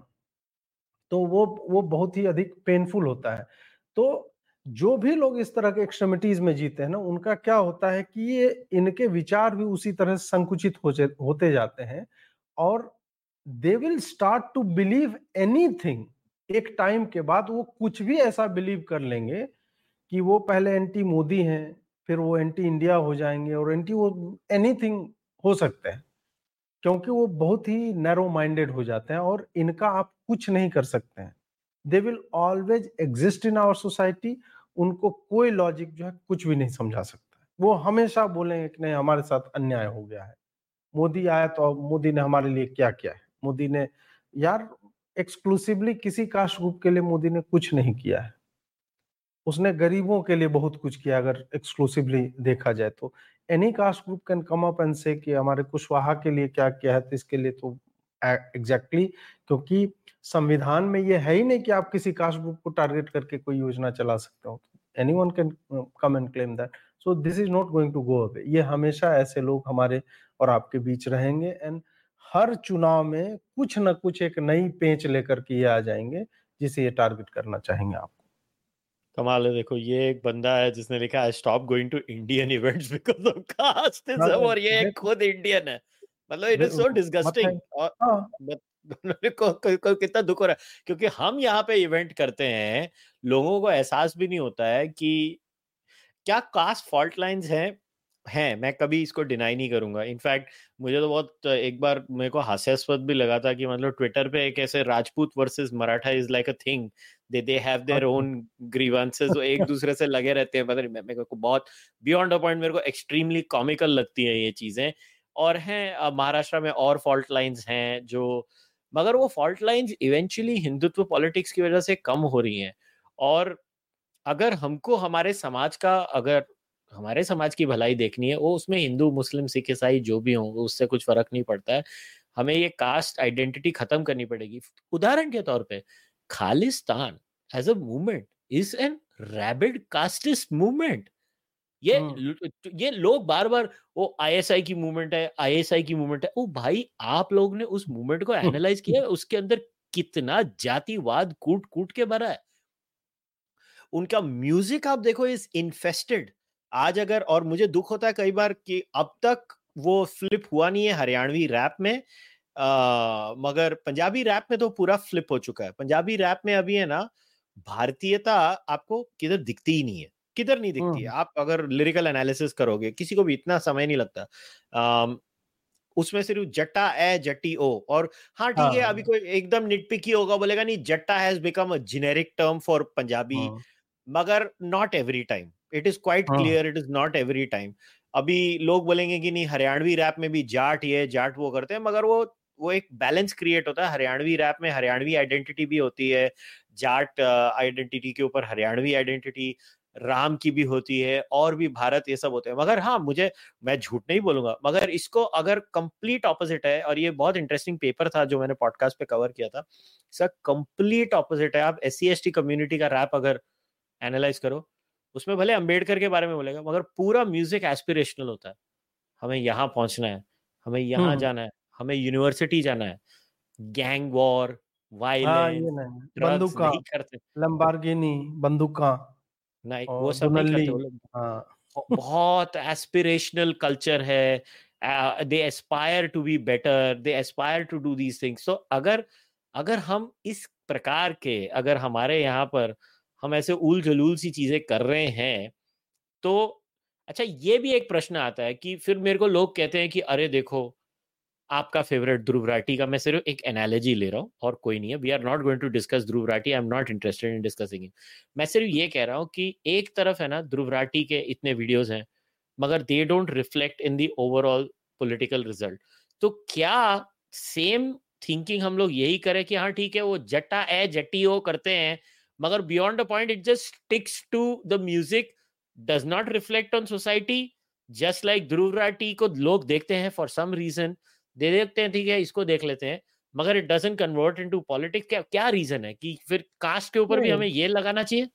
तो वो वो बहुत ही अधिक पेनफुल होता है। तो जो भी लोग इस तरह के एक्सट्रीमिटीज में जीते हैं ना, उनका क्या होता है कि ये इनके विचार भी उसी तरह से संकुचित हो होते जाते हैं और they will start to believe anything. एक टाइम के बाद वो कुछ भी ऐसा बिलीव कर लेंगे कि वो पहले एंटी मोदी हैं, फिर वो एंटी इंडिया हो जाएंगे और एंटी वो एनीथिंग हो सकते हैं, क्योंकि वो बहुत ही नैरो माइंडेड हो जाते हैं और इनका आप कुछ नहीं कर सकते हैं। They will always exist in our society. उनको कोई लॉजिक जो है कुछ भी नहीं समझा सकता है। वो हमेशा बोलेंगे कि नहीं हमारे साथ अन्याय हो गया है, मोदी आया तो मोदी ने हमारे लिए क्या किया है। मोदी ने यार एक्सक्लूसिवली किसी कास्ट ग्रुप के लिए मोदी ने कुछ नहीं किया है, उसने गरीबों के लिए बहुत कुछ किया। अगर एक्सक्लूसिवली देखा जाए तो any caste group can come up and से कि हमारे कुशवाहा के लिए क्या किया है, तो इसके लिए तो एग्जैक्टली exactly, क्योंकि संविधान में ये है ही नहीं कि आप किसी कास्ट ग्रुप को टारगेट करके कोई योजना चला सकते हो। Anyone can come and claim that. So this is not going to go away. ये हमेशा ऐसे लोग हमारे और आपके बीच रहेंगे एंड हर चुनाव में कुछ ना कुछ एक नई पेंच लेकर के ये आ जाएंगे जिसे ये टारगेट करना चाहेंगे आप। कमाल है। देखो ये एक बंदा है जिसने लिखा I stop going to Indian events because of casteism, और ये खुद इंडियन है। मतलब इट इज सो डिस्गस्टिंग। और को, को, को कितना दुख हो रहा है, क्योंकि हम यहाँ पे इवेंट करते हैं, लोगों को एहसास भी नहीं होता है कि क्या कास्ट फॉल्ट लाइंस हैं हैं मैं कभी इसको डिनाई नहीं करूंगा। इनफैक्ट मुझे तो बहुत एक बार मेरे को हास्यास्पद भी लगा था कि मतलब ट्विटर पे एक ऐसे Rajput versus Maratha is like a thing, they they have their own grievances, एक दूसरे से लगे रहते हैं। मतलब मेरे को बहुत बियॉन्ड अ पॉइंट मेरे को एक्सट्रीमली कॉमिकल लगती है ये चीजें। और हैं महाराष्ट्र में और फॉल्ट लाइंस हैं जो, मगर वो fault lines eventually Hindutva politics की वजह से कम हो रही हैं। और अगर हमको हमारे समाज का, अगर हमारे समाज की भलाई देखनी है, वो उसमें हिंदू मुस्लिम सिख ईसाई जो भी हों उससे कुछ फर्क नहीं पड़ता है, हमें ये कास्ट आइडेंटिटी खत्म करनी पड़ेगी। उदाहरण के तौर पे Khalistan as a movement is an rabid casteist movement. ये ये लोग बार बार वो आईएसआई की मूवमेंट है, आईएसआई की मूवमेंट है। ओ भाई, आप लोग ने उस मूवमेंट को एनालाइज किया है? उसके अंदर कितना जातिवाद कूट कूट के भरा है। उनका म्यूजिक आप देखो इज इन्फेस्टेड आज अगर, और मुझे दुख होता है कई बार कि अब तक वो फ्लिप हुआ नहीं है हरियाणवी रैप में, आ, मगर पंजाबी रैप में तो पूरा फ्लिप हो चुका है। पंजाबी रैप में अभी है ना भारतीयता आपको किधर दिखती ही नहीं है, किधर नहीं दिखती है। आप अगर लिरिकल एनालिसिस करोगे, किसी को भी इतना समय नहीं लगता, आ, उसमें सिर्फ जट्टा ए जट्टी ओ, और हाँ ठीक है, अभी हाँ कोई एकदम निटपिकी होगा, बोलेगा नहीं Jatta has become a generic term for Punjabi, हाँ मगर not every time, it is quite हाँ clear, it is not every time. अभी लोग बोलेंगे कि नहीं हरियाणवी रैप में भी जाट ये जाट वो करते हैं, मगर वो वो एक बैलेंस क्रिएट होता है। हरियाणवी रैप में हरियाणवी आइडेंटिटी भी होती है, जाट आइडेंटिटी के ऊपर हरियाणवी आइडेंटिटी, राम की भी होती है, और भी भारत, ये सब होते हैं। मगर हाँ, मुझे, मैं झूठ नहीं बोलूंगा, मगर इसको अगर कंप्लीट ऑपोजिट है, और ये बहुत इंटरेस्टिंग पेपर था जो मैंने पॉडकास्ट पे कवर किया था, सर कंप्लीट ऑपोजिट है। आप S C S T community का रैप अगर एनालाइज करो, उसमें भले अंबेडकर के बारे में बोलेगा, मगर पूरा म्यूजिक एस्पिरेशनल होता है। हमें यहाँ पहुंचना है, हमें यहाँ हम्म जाना है, हमें यूनिवर्सिटी जाना है, गैंग वॉर, हाँ वायलेंस, ये नहीं, ड्रग्स बंदूका, नहीं करते, लंबारगिनी, बंदूका नहीं वो और सब नहीं दुनल्ली। करते वो लोग। हाँ बहुत एस्पिरेशनल कल्चर है, they aspire to be better, they aspire to do these things. तो अगर अगर हम इस प्रकार के, अगर हमारे यहाँ पर हम ऐसे उल जलूल सी चीजें कर रहे हैं, तो अच्छा ये भी एक प्रश्न आता है कि फिर मेरे को लोग कहते हैं कि अरे देखो, आपका फेवरेट ध्रुव राठी का, मैं सिर्फ एक एनालॉजी ले रहा हूँ और कोई नहीं है, we are not going to discuss Dhruv Rathee, I am not interested in discussing it. मैं सिर्फ ये कह रहा हूँ कि एक तरफ है ना, ध्रुव राठी के इतने वीडियोस हैं, मगर they don't reflect in the overall political result. तो क्या सेम थिंकिंग हम लोग यही करें कि हाँ ठीक है, वो जट्टा ए जट्टी ओ करते हैं, मगर beyond the point it just sticks to the music, does not reflect on society. Just like Dhruv Rathee को लोग देखते हैं फॉर सम रीजन, दे देखते हैं ठीक है इसको देख लेते हैं, मगर it doesn't convert into politics. क्या क्या रीजन है कि फिर कास्ट के ऊपर भी नहीं, हमें ये लगाना चाहिए?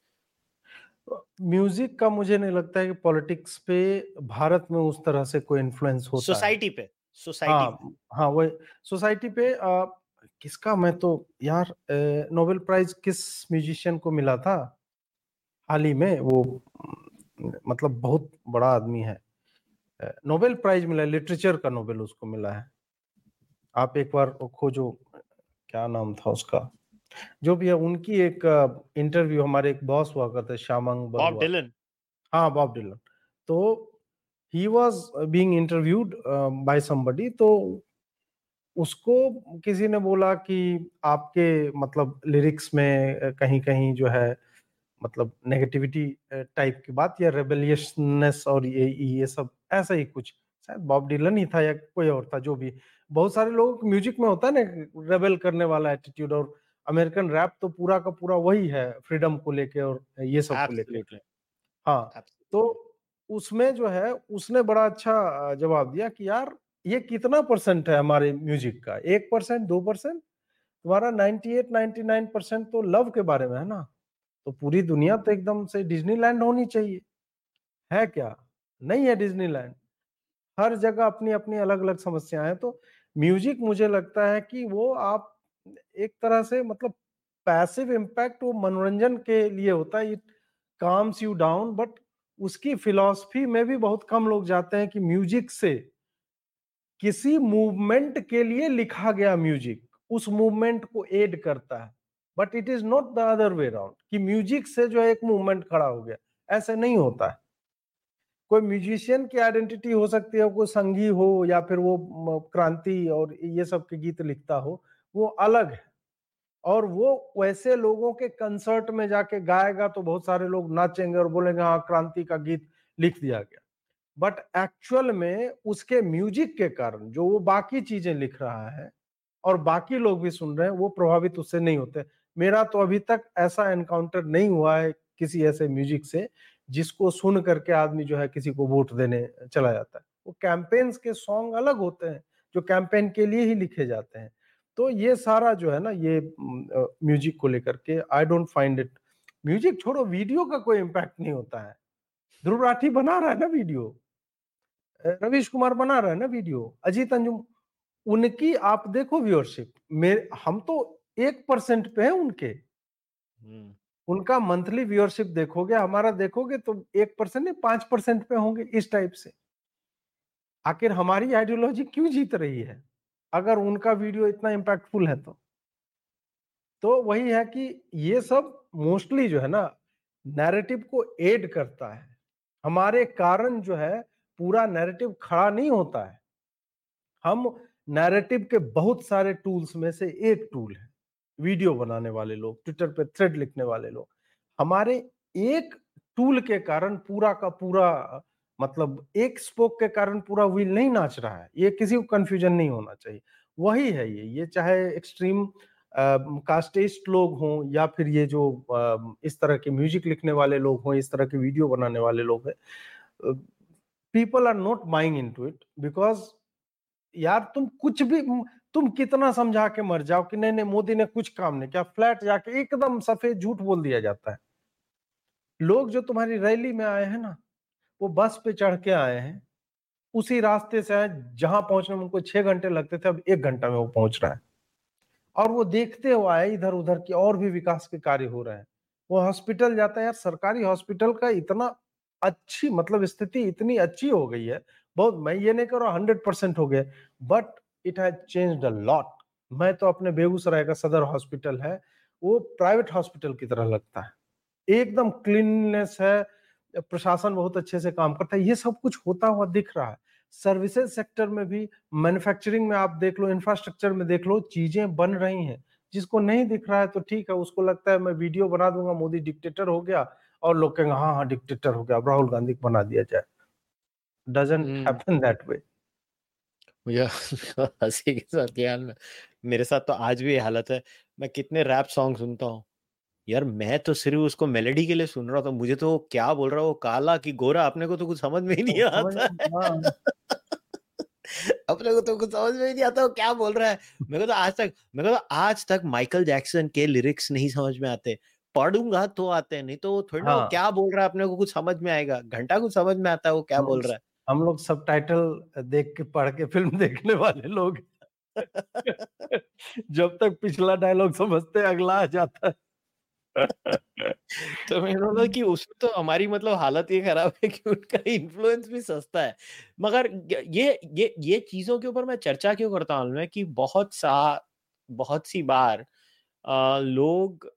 म्यूजिक का मुझे नहीं लगता है कि पॉलिटिक्स पे भारत में उस तरह से कोई इन्फ्लुएंस होता है। सोसाइटी पे, सोसाइटी पे। हाँ हाँ वही सोसाइटी पे आ, किसका, मैं तो यार ए, नोबेल प्राइज किस म्यूजिशियन को मिला था हाल ही में, वो म, मतलब बहुत बड़ा आदमी है, ए, नोबेल प्राइज मिला है, लिटरेचर का नोबेल उसको मिला है। आप एक बार वो खोजो, क्या नाम था उसका, जो भी है। उनकी एक इंटरव्यू, हमारे एक बॉस हुआ करते श्यामंग बॉब बरुआ। डिलन। हाँ बॉब डिलन। तो he was being interviewed by somebody, तो उसको किसी ने बोला कि आपके मतलब लिरिक्स में कहीं कहीं जो है मतलब नेगेटिविटी टाइप की बात, या रेबेलियसनेस, और ये ये सब ऐसा ही कुछ, शायद बॉब डिलन ही था या कोई और था, जो भी। बहुत सारे लोगों के म्यूजिक में होता है ना रेबेल करने वाला एटीट्यूड, और अमेरिकन रैप तो पूरा का पूरा वही है, फ्रीडम को लेके और ये सब को लेके। एब्सोल्युटली, हाँ, तो एब्सोल्युटली। उसमें जो है उसने बड़ा अच्छा अ, जवाब दिया कि यार ये कितना परसेंट है हमारे म्यूजिक का, एक परसेंट, दो परसेंट, तुम्हारा ninety eight ninety nine percent तो लव के बारे में है ना। तो पूरी दुनिया तो एकदम से डिज्नीलैंड होनी चाहिए, है क्या? नहीं है डिज्नीलैंड। हर जगह अपनी अपनी अलग अलग समस्याएं हैं। तो म्यूजिक मुझे लगता है कि वो आप एक तरह से मतलब पैसिव इम्पैक्ट, वो मनोरंजन के लिए होता है, it calms you down, but उसकी फिलॉसफी में भी बहुत कम लोग जाते हैं कि म्यूजिक से किसी मूवमेंट के लिए लिखा गया म्यूजिक उस मूवमेंट को एड करता है, but it is not the other way round कि म्यूजिक से जो है एक मूवमेंट खड़ा हो गया, ऐसे नहीं होता है। कोई म्यूजिशियन की आइडेंटिटी हो सकती है, कोई संगी हो या फिर वो म, क्रांति और ये सब के गीत लिखता हो, वो अलग है। और वो वैसे लोगों के कंसर्ट में जाके गाएगा तो बहुत सारे लोग नाचेंगे और बोलेंगे हाँ क्रांति का गीत लिख दिया गया, बट एक्चुअल में उसके म्यूजिक के कारण जो वो बाकी चीजें लिख रहा है और बाकी लोग भी सुन रहे हैं, वो प्रभावित उससे नहीं होते। मेरा तो अभी तक ऐसा एनकाउंटर नहीं हुआ है किसी ऐसे म्यूजिक से जिसको सुन करके आदमी जो है किसी को वोट देने चला जाता है। वो कैंपेन्स के सॉन्ग अलग होते हैं जो कैंपेन के लिए ही लिखे जाते हैं। तो ये सारा जो है ना, ये म्यूजिक को लेकर के I don't find it. Music छोड़ो, वीडियो का कोई इम्पैक्ट नहीं होता है। ध्रुव राठी बना रहा है ना वीडियो, रवीश कुमार बना रहा है ना वीडियो, अजीत अंजुम, उनकी आप देखो व्यूअरशिप, मेरे हम तो एक परसेंट पे है उनके। हम्म। उनका मंथली व्यूअरशिप देखोगे, हमारा देखोगे तो एक परसेंट नहीं, पांच परसेंट पे होंगे इस टाइप से। आखिर हमारी आइडियोलॉजी क्यों जीत रही है अगर उनका वीडियो इतना इम्पैक्टफुल है तो तो वही है कि ये सब मोस्टली जो है ना नैरेटिव को एड करता है। हमारे कारण जो है पूरा नैरेटिव खड़ा नहीं होता है। हम नैरेटिव के बहुत सारे टूल्स में से एक टूल है वीडियो बनाने वाले लोग, ट्विटर पे थ्रेड लिखने वाले लोग। हमारे एक टूल के कारण पूरा का पूरा मतलब एक स्पोक के कारण पूरा व्हील नहीं नाच रहा है। ये किसी को कंफ्यूजन नहीं होना चाहिए। वही है ये ये चाहे एक्सट्रीम कास्टिस्ट लोग हों या फिर ये जो अ, इस तरह के म्यूजिक लिखने वाले लोग हों, इस तरह के वीडियो बनाने वाले लोग हैं, people are not buying into it because यार तुम कुछ भी तुम कितना समझा के मर जाओ कि नहीं नहीं मोदी ने कुछ काम नहीं किया, फ्लैट जाके एकदम सफेद झूठ बोल दिया जाता है। लोग जो तुम्हारी रैली में आए हैं ना, वो बस पे चढ़ के आए हैं, उसी रास्ते से आए जहां पहुंचने में उनको छह घंटे लगते थे, अब एक घंटा में वो पहुंच रहा है। और वो देखते हुए आए इधर उधर की और भी विकास के कार्य हो रहे हैं। वो हॉस्पिटल जाता है यार, सरकारी हॉस्पिटल का इतना अच्छी मतलब स्थिति इतनी अच्छी हो गई है। बहुत, मैं ये नहीं कर रहा हंड्रेड परसेंट हो गया, but it has changed a lot. मैं तो अपने बेगूसराय का सदर हॉस्पिटल है, वो प्राइवेट हॉस्पिटल की तरह लगता है, एकदम क्लीननेस है, प्रशासन बहुत अच्छे से काम करता है। ये सब कुछ होता हुआ दिख रहा है। सर्विसेज सेक्टर में भी, मैन्युफैक्चरिंग में आप देख लो, इंफ्रास्ट्रक्चर में देख लो, चीजें बन रही हैं। जिसको नहीं दिख रहा है तो ठीक है, उसको लगता है मैं वीडियो बना दूंगा, मोदी डिक्टेटर हो गया, और लोग कहेंगे हाँ हाँ डिक्टेटर हो गया, अब राहुल गांधी को बना दिया जाए। Doesn't hmm happen that way. मुझे हंसी के साथ यार मैं- मेरे साथ तो आज भी ये हालत है। मैं कितने रैप सॉन्ग सुनता हूँ यार, मैं तो सिर्फ उसको मेलेडी के लिए सुन रहा था। मुझे तो वो क्या बोल रहा है, वो काला कि गोरा, अपने को तो कुछ समझ में ही नहीं समझ आता है। हाँ। अपने को तो कुछ समझ में ही नहीं आता वो क्या बोल रहा है। मेरे को तो आज तक मेरे को तो आज तक माइकल जैक्सन के लिरिक्स नहीं समझ में आते। पढ़ूंगा तो आते हैं, नहीं तो वो थोड़ी ना वो हाँ, क्या बोल रहा है अपने को कुछ समझ में आएगा। घंटा कुछ समझ में आता है वो क्या हम बोल रहा हम लोग सब टाइटल देख के पढ़ के फिल्म देखने वाले लोग। है। जब तक पिछला डायलॉग समझते अगला आ जाता है। तो मैंने बोला कि उसमें तो हमारी मतलब हालत ये खराब है कि उनका इन्फ्लुएंस भी सस्ता है। मगर ये ये ये चीजों के ऊपर मैं चर्चा क्यों करता हूँ मैं, कि बहुत सा बहुत सी बार आ, लोग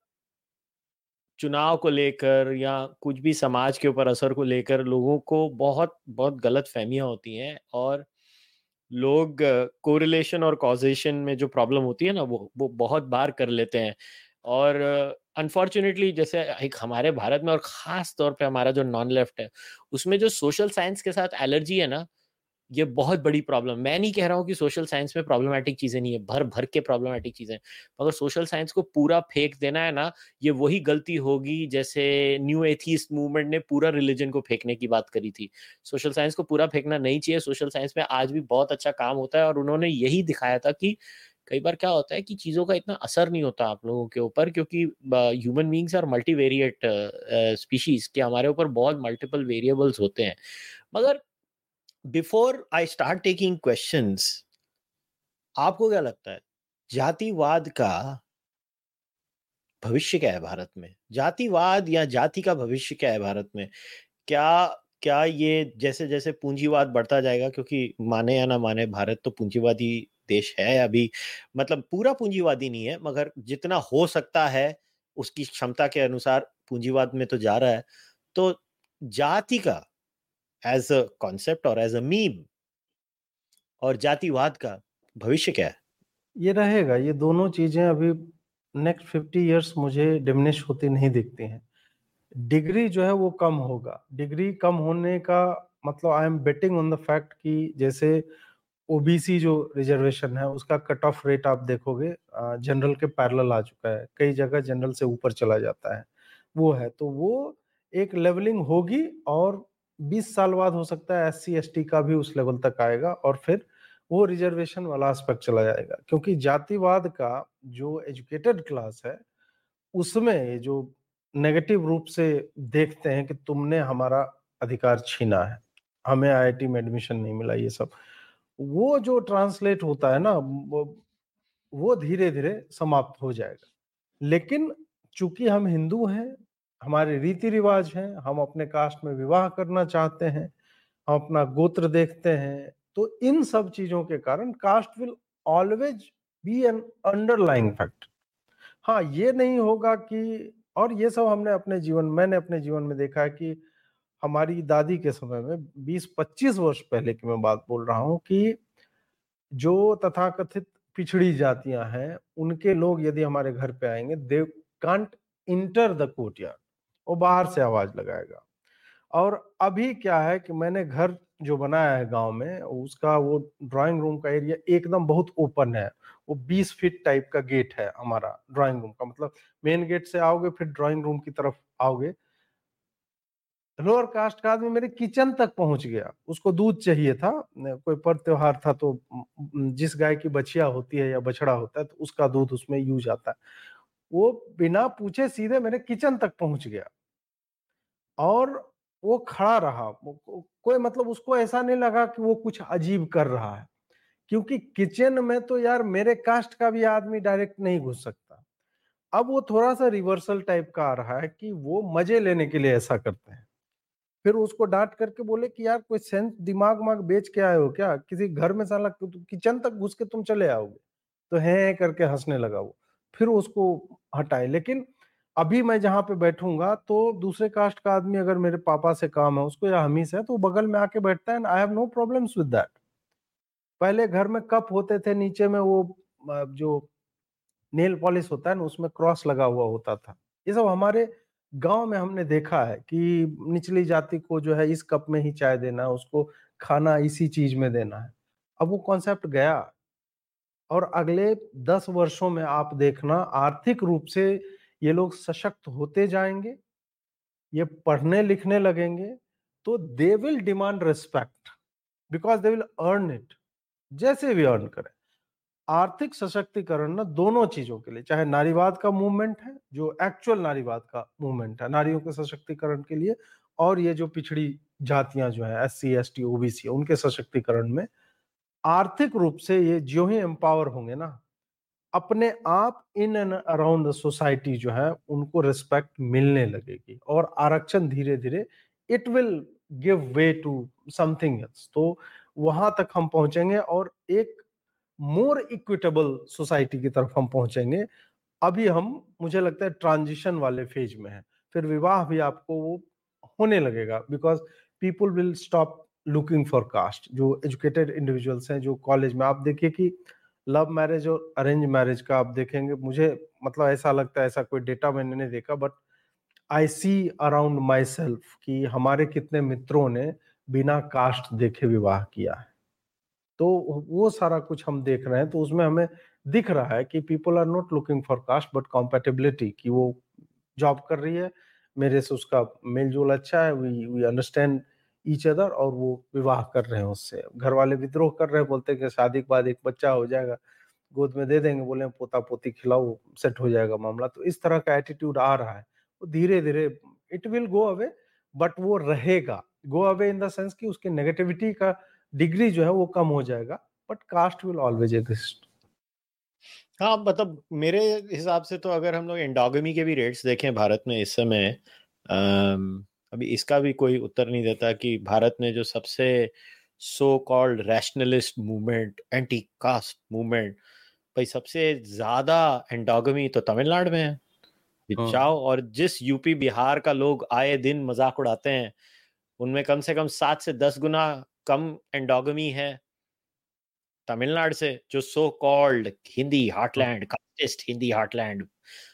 चुनाव को लेकर या कुछ भी समाज के ऊपर असर को लेकर लोगों को बहुत बहुत गलत फहमियां होती हैं, और लोग कोरिलेशन और कॉजेशन में जो प्रॉब्लम होती है ना, वो वो बहुत बार कर लेते हैं। और अनफॉर्चुनेटली जैसे एक हमारे भारत में, और खास तौर पे हमारा जो नॉन लेफ्ट है, उसमें जो सोशल साइंस के साथ एलर्जी है ना, ये बहुत बड़ी प्रॉब्लम। मैं नहीं कह रहा हूँ कि सोशल साइंस में प्रॉब्लमेटिक चीजें नहीं है, भर भर के प्रॉब्लमेटिक चीजें, मगर सोशल साइंस को पूरा फेंक देना है ना, ये वही गलती होगी जैसे न्यू एथीस्ट मूवमेंट ने पूरा रिलीजन को फेंकने की बात करी थी। सोशल साइंस को पूरा फेंकना नहीं चाहिए। सोशल साइंस में आज भी बहुत अच्छा काम होता है, और उन्होंने यही दिखाया था कि कई बार क्या होता है कि चीजों का इतना असर नहीं होता आप लोगों के ऊपर, क्योंकि human beings are multivariate species, के हमारे ऊपर बहुत मल्टीपल वेरिएबल्स होते हैं। मगर before I start taking questions, आपको क्या लगता है जातिवाद का भविष्य क्या है भारत में? जातिवाद या जाति का भविष्य क्या है भारत में? क्या क्या ये जैसे जैसे पूंजीवाद बढ़ता जाएगा, क्योंकि माने या ना माने भारत तो पूंजीवादी देश है अभी, मतलब पूरा पूंजीवादी नहीं है, मगर जितना हो सकता है उसकी क्षमता के अनुसार पूंजीवाद में तो जा रहा है। तो जाति का एज अ कॉन्सेप्ट और एज अ मीम, और जातिवाद का भविष्य क्या है? ये रहेगा, ये दोनों चीजें अभी नेक्स्ट फिफ्टी इयर्स मुझे डिमिनिश होती नहीं दिखती हैं। डिग्री जो है वो कम होगा। डिग्री कम होने का मतलब I am betting on the fact कि जैसे ओबीसी जो रिजर्वेशन है उसका कट ऑफ रेट आप देखोगे जनरल के पैरेलल आ चुका है, कई जगह जनरल से ऊपर चला जाता है। वो है तो वो एक लेवलिंग होगी, और बीस साल बाद हो सकता है एस सी एस टी का भी उस लेवल तक आएगा, और फिर वो रिजर्वेशन वाला एस्पेक्ट चला जाएगा। क्योंकि जातिवाद का जो एजुकेटेड क्लास है उसमें ये जो नेगेटिव रूप से देखते हैं कि तुमने हमारा अधिकार छीना है, हमें आईआईटी में एडमिशन नहीं मिला, ये सब वो जो ट्रांसलेट होता है ना, वो वो धीरे धीरे समाप्त हो जाएगा। लेकिन चूंकि हम हिंदू हैं, हमारे रीति रिवाज हैं, हम अपने कास्ट में विवाह करना चाहते हैं, हम अपना गोत्र देखते हैं, तो इन सब चीजों के कारण caste will always be an underlying fact. हाँ, ये नहीं होगा कि और ये सब हमने अपने जीवन मैंने अपने जीवन में देखा है कि हमारी दादी के समय में बीस पच्चीस वर्ष पहले की मैं बात बोल रहा हूँ कि जो तथाकथित पिछड़ी जातियां हैं उनके लोग यदि हमारे घर पे आएंगे they can't enter the courtyard, वो बाहर से आवाज लगाएगा। और अभी क्या है कि मैंने घर जो बनाया है गांव में, उसका वो ड्राइंग रूम का एरिया एकदम बहुत ओपन है। वो बीस फीट टाइप का गेट है हमारा ड्राइंग रूम का, मतलब मेन गेट से आओगे फिर ड्राइंग रूम की तरफ आओगे। लोअर कास्ट का आदमी मेरे किचन तक पहुंच गया, उसको दूध चाहिए था, कोई पर्व त्योहार था तो जिस गाय की बछिया होती है या बछड़ा होता है तो उसका दूध उसमें यूज आता है। वो बिना पूछे सीधे मेरे किचन तक पहुंच गया और वो खड़ा रहा। वो, को, कोई मतलब उसको ऐसा नहीं लगा कि वो कुछ अजीब कर रहा है, क्योंकि किचन में तो यार मेरे कास्ट का भी आदमी डायरेक्ट नहीं घुस सकता। अब वो थोड़ा सा रिवर्सल टाइप का आ रहा है कि वो मजे लेने के लिए ऐसा करते हैं। फिर उसको डांट करके बोले कि यार कोई सेंस दिमाग माग बेच के आए हो क्या, किसी घर में साला किचन तक घुस के तुम चले आओगे। तो है करके हंसने लगा वो, फिर उसको हटाए। लेकिन अभी मैं जहां पे बैठूंगा तो दूसरे कास्ट का आदमी अगर मेरे पापा से काम है उसको या हमी से, तो बगल में आके बैठता है, I have no problems with that. पहले घर में कप होते थे, नीचे में वो जो नेल पॉलिश होता है ना उसमें क्रॉस लगा हुआ होता था। ये सब हमारे गांव में हमने देखा है कि निचली जाति को जो है इस कप में ही चाय देना है, उसको खाना इसी चीज में देना है। अब वो कॉन्सेप्ट गया और अगले दस वर्षों में आप देखना आर्थिक रूप से ये लोग सशक्त होते जाएंगे, ये पढ़ने लिखने लगेंगे, तो they will demand respect because they will earn it, जैसे भी अर्न करें। आर्थिक सशक्तिकरण ना दोनों चीजों के लिए, चाहे नारीवाद का मूवमेंट है जो एक्चुअल नारीवाद का मूवमेंट है नारियों के सशक्तिकरण के लिए, और ये जो पिछड़ी जातियां जो है S C S T O B C उनके सशक्तिकरण में, आर्थिक रूप से ये जो ही एम्पावर होंगे ना, अपने आप in and around the society जो है उनको रिस्पेक्ट मिलने लगेगी और आरक्षण धीरे धीरे it will give way to something else. तो वहां तक हम पहुंचेंगे और एक मोर इक्विटेबल सोसाइटी की तरफ हम पहुंचेंगे। अभी हम, मुझे लगता है, ट्रांजिशन वाले फेज में है। फिर विवाह भी आपको वो होने लगेगा because people will stop looking for caste. जो एजुकेटेड इंडिविजुअल्स हैं जो कॉलेज में, आप देखिए कि लव मैरिज और अरेंज मैरिज का आप देखेंगे, मुझे मतलब ऐसा लगता है, ऐसा कोई डेटा मैंने नहीं देखा but I see around myself कि हमारे कितने मित्रों ने बिना कास्ट देखे विवाह किया है। तो वो सारा कुछ हम देख रहे हैं, तो उसमें हमें दिख रहा है कि people are not looking for caste but compatibility, कि वो जॉब कर रही है, मेरे से उसका मेल जोल अच्छा है, we we understand each other, और वो विवाह कर रहे हैं उससे। घर वाले विद्रोह कर रहे हैं, बोलते हैं कि शादी के बाद एक बच्चा हो जाएगा, गोद में दे देंगे, बोले पोता पोती खिलाओ, सेट हो जाएगा मामला। तो इस तरह का एटीट्यूड आ रहा है, वो धीरे धीरे it will go away, but वो रहेगा। Go away in the sense कि उसकी नेगेटिविटी का डिग्री जो है वो कम हो जाएगा, but caste will always exist. हाँ, मतलब मेरे हिसाब से तो अगर हम लोग एंडोगमी के भी रेट्स देखें भारत में इस समय, अम, अभी इसका भी कोई उत्तर नहीं देता कि भारत में जो सबसे so called rationalist movement, anti caste movement, भाई सबसे ज्यादा एंडोगमी तो तमिलनाडु में है। जाओ और जिस यूपी बिहार का लोग आए दिन मजाक उड़ाते हैं, उनमें कम से कम सात से दस गुना कम एंडोगमी है तमिलनाडु से, जो so called Hindi heartland, casteist Hindi heartland.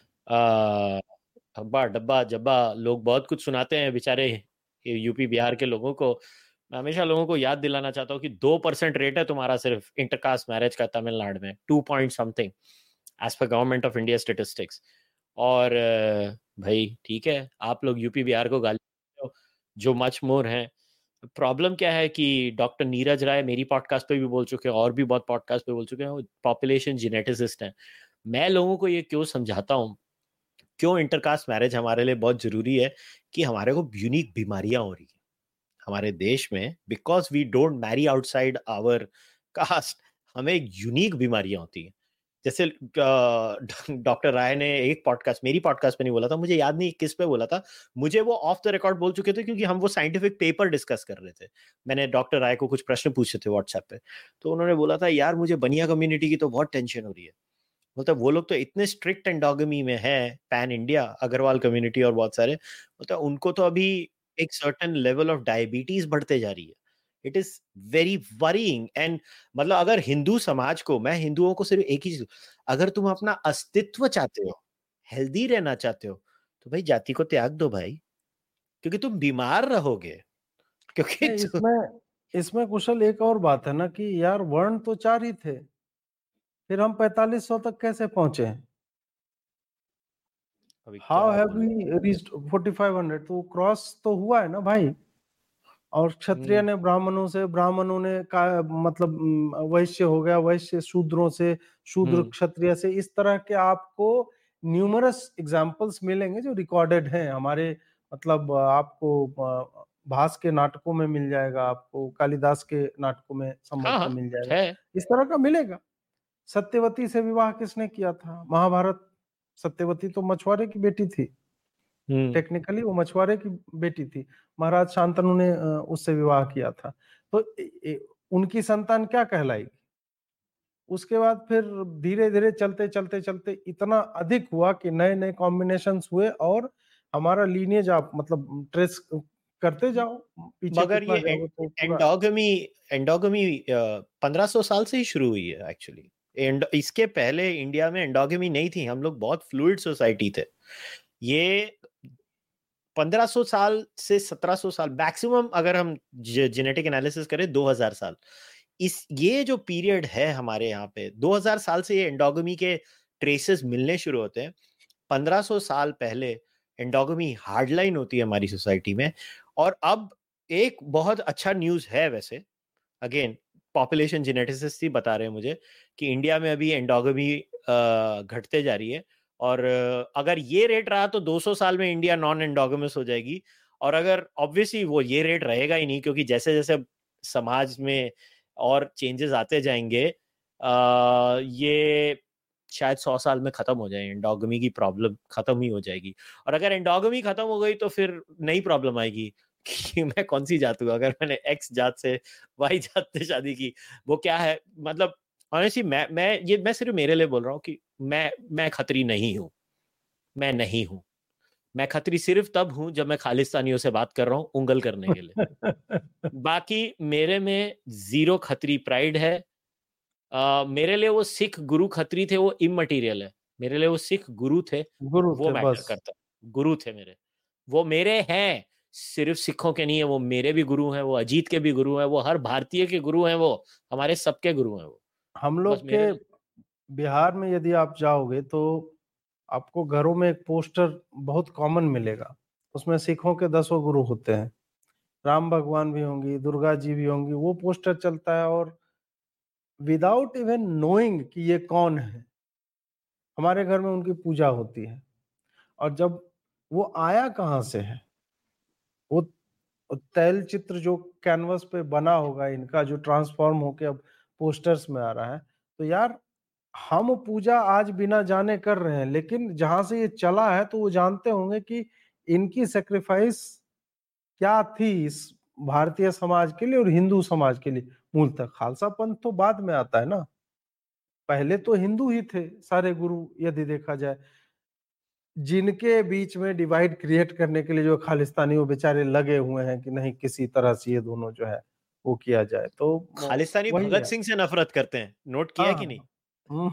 हब्बा डब्बा जब्बा लोग बहुत कुछ सुनाते हैं बेचारे यूपी बिहार के लोगों को। मैं हमेशा लोगों को याद दिलाना चाहता हूँ कि दो परसेंट रेट है तुम्हारा सिर्फ इंटरकास्ट मैरिज का तमिलनाडु में, two point something as per government of India statistics. और भाई ठीक है, आप लोग यूपी बिहार को गाली हो, जो मच मोर है। प्रॉब्लम क्या है कि डॉक्टर नीरज राय मेरी पॉडकास्ट पे भी बोल चुके हैं और भी बहुत पॉडकास्ट पे बोल चुके हैं, वो पॉपुलेशन जेनेटिसिस्ट हैं। मैं लोगों को ये क्यों समझाता हूँ क्यों इंटरकास्ट मैरिज हमारे लिए बहुत जरूरी है, कि हमारे को यूनिक बीमारियां हो रही है हमारे देश में, because we don't marry outside our caste, हमें यूनिक बीमारियां होती हैं। जैसे डॉक्टर राय ने एक पॉडकास्ट, मेरी पॉडकास्ट पे नहीं बोला था, मुझे याद नहीं किस पे बोला था, मुझे वो ऑफ द रिकॉर्ड बोल चुके थे क्योंकि हम वो साइंटिफिक पेपर डिस्कस कर रहे थे। मैंने डॉक्टर राय को कुछ प्रश्न पूछे थे व्हाट्सएप पे, तो उन्होंने बोला था यार मुझे बनिया कम्युनिटी की तो बहुत टेंशन हो रही है। मतलब वो लोग तो इतने स्ट्रिक्ट एंडोगमी में है, पैन इंडिया, अग्रवाल कम्युनिटी और बहुत सारे, मतलब उनको तो अभी एक सर्टेन लेवल ऑफ डायबिटीज बढ़ते जा रही है। It is very worrying. And मतलब अगर हिंदू समाज को, मैं हिंदुओं को सिर्फ एक ही चीज, अगर तुम अपना अस्तित्व चाहते हो, हेल्दी रहना चाहते हो, तो भाई जाति को त्याग दो भाई, क्योंकि तुम बीमार रहोगे। क्योंकि नहीं, तु... इसमें इसमें कुशल एक और बात है ना कि यार वर्ण तो चार ही थे, फिर हम पैंतालीस सौ तक कैसे पहुंचे? अभी हाउ क्या हैव बोले। We reached forty five hundred? तो क्रॉस तो हुआ है ना भाई। और क्षत्रिय हम्म ने ब्राह्मणों से, ब्राह्मणों ने का मतलब म, वैश्य हो गया, वैश्य शूद्रों से, शूद्र हम्म क्षत्रिय से। इस तरह के आपको न्यूमरस एग्जाम्पल्स मिलेंगे जो रिकॉर्डेड हैं हमारे, मतलब आपको अ, भास के नाटकों में मिल जाएगा, आपको कालिदास के नाटकों में हाँ संभवतः हाँ मिल जाएगा, है। इस तरह का मिलेगा। सत्यवती से विवाह किसने किया था? महाभारत। सत्यवती तो मछुआरे की बेटी थी, हम्म टेक्निकली वो मछुआरे की बेटी थी। महाराज शांतनु ने अ, उससे विवाह किया था। तो ए, ए, उनकी संतान क्या कहलाएगी? उसके बाद फिर धीरे धीरे चलते चलते चलते इतना अधिक हुआ कि नए नए कॉम्बिनेशंस हुए, और हमारा लीनिएज आप मतलब ट्रेस करते जाओ, पीछे मगर कितना ये जाओगे तो पूरा। एंडोगमी एंडोगमी पंद्रह सौ साल से ही शुरू हुई है एक्चुअली। एंड इसके पहले इंडिया में एंडोगमी नहीं थी, हम लोग बहुत फ्लूइड सोसाइटी थे। ये पंद्रह सौ साल से सत्रह सौ साल मैक्सिमम, अगर हम जेनेटिक एनालिसिस करें दो हज़ार साल, इस ये जो पीरियड है हमारे यहाँ पे दो हज़ार साल से ये एंडोगमी के ट्रेसेस मिलने शुरू होते हैं। पंद्रह सौ साल पहले एंडोगमी हार्डलाइन होती है हमारी सोसाइटी में। और अब एक बहुत अच्छा न्यूज है वैसे, अगेन पॉपुलेशन जेनेटिसिस्ट ही बता रहे हैं मुझे कि इंडिया में अभी एंडोगमी घटते जा रही है। और अगर ये रेट रहा तो दो सौ साल में इंडिया नॉन एंडोगमस हो जाएगी। और अगर ऑब्वियसली वो ये रेट रहेगा ही नहीं, क्योंकि जैसे जैसे समाज में और चेंजेस आते जाएंगे, आ, ये शायद सौ साल में खत्म हो जाए, एंडोगमी की प्रॉब्लम खत्म ही हो जाएगी। और अगर एंडोगमी खत्म हो गई तो फिर नई प्रॉब्लम आएगी कि मैं कौन सी जात हूँ। अगर मैंने एक्स जात से वाई जात से शादी की, वो क्या है मतलब। ऑनेस्टली मैं मैं ये मैं सिर्फ मेरे लिए बोल रहा हूँ कि मैं मैं खत्री नहीं हूँ। मैं नहीं हूँ। मैं खत्री सिर्फ तब हूं जब मैं खालिस्तानियों से बात कर रहा हूँ उंगल करने के लिए। बाकी मेरे में जीरो खत्री प्राइड है। आ, मेरे लिए वो सिख गुरु खत्री थे वो इममटीरियल है। मेरे लिए वो सिख गुरु थे, गुरु वो थे मैटर बस। करता। गुरु थे मेरे, वो मेरे हैं। सिर्फ सिखों के नहीं है, वो मेरे भी गुरु हैं, वो अजीत के भी गुरु हैं, वो हर भारतीय के गुरु हैं, वो हमारे सबके गुरु हैं वो। हम बस लोग मेरे के लिए। बिहार में यदि आप जाओगे तो आपको घरों में एक पोस्टर बहुत कॉमन मिलेगा, उसमें सिखों के दसों गुरु होते हैं, राम भगवान भी होंगी, दुर्गा जी भी होंगी, वो पोस्टर चलता है। और विदाउट इवन नोइंग कि ये कौन है, हमारे घर में उनकी पूजा होती है। और जब वो आया कहाँ से है, वो तैल चित्र जो कैनवस पे बना होगा इनका, जो ट्रांसफॉर्म होके अब पोस्टर्स में आ रहा है, तो यार हम पूजा आज बिना जाने कर रहे हैं, लेकिन जहां से ये चला है तो वो जानते होंगे कि इनकी सेक्रीफाइस क्या थी इस भारतीय समाज के लिए और हिंदू समाज के लिए। मूलतः खालसा पंथ तो बाद में आता है ना, पहले तो हिंदू ही थे सारे गुरु, यदि देखा जाए। जिनके बीच में डिवाइड क्रिएट करने के लिए जो खालिस्तानी वो बेचारे लगे हुए हैं कि नहीं किसी तरह से ये दोनों जो है वो किया जाए, तो खालिस्तानी वही भगत है। सिंह से नफरत करते हैं, नोट किया कि नहीं। हाँ। हम्म।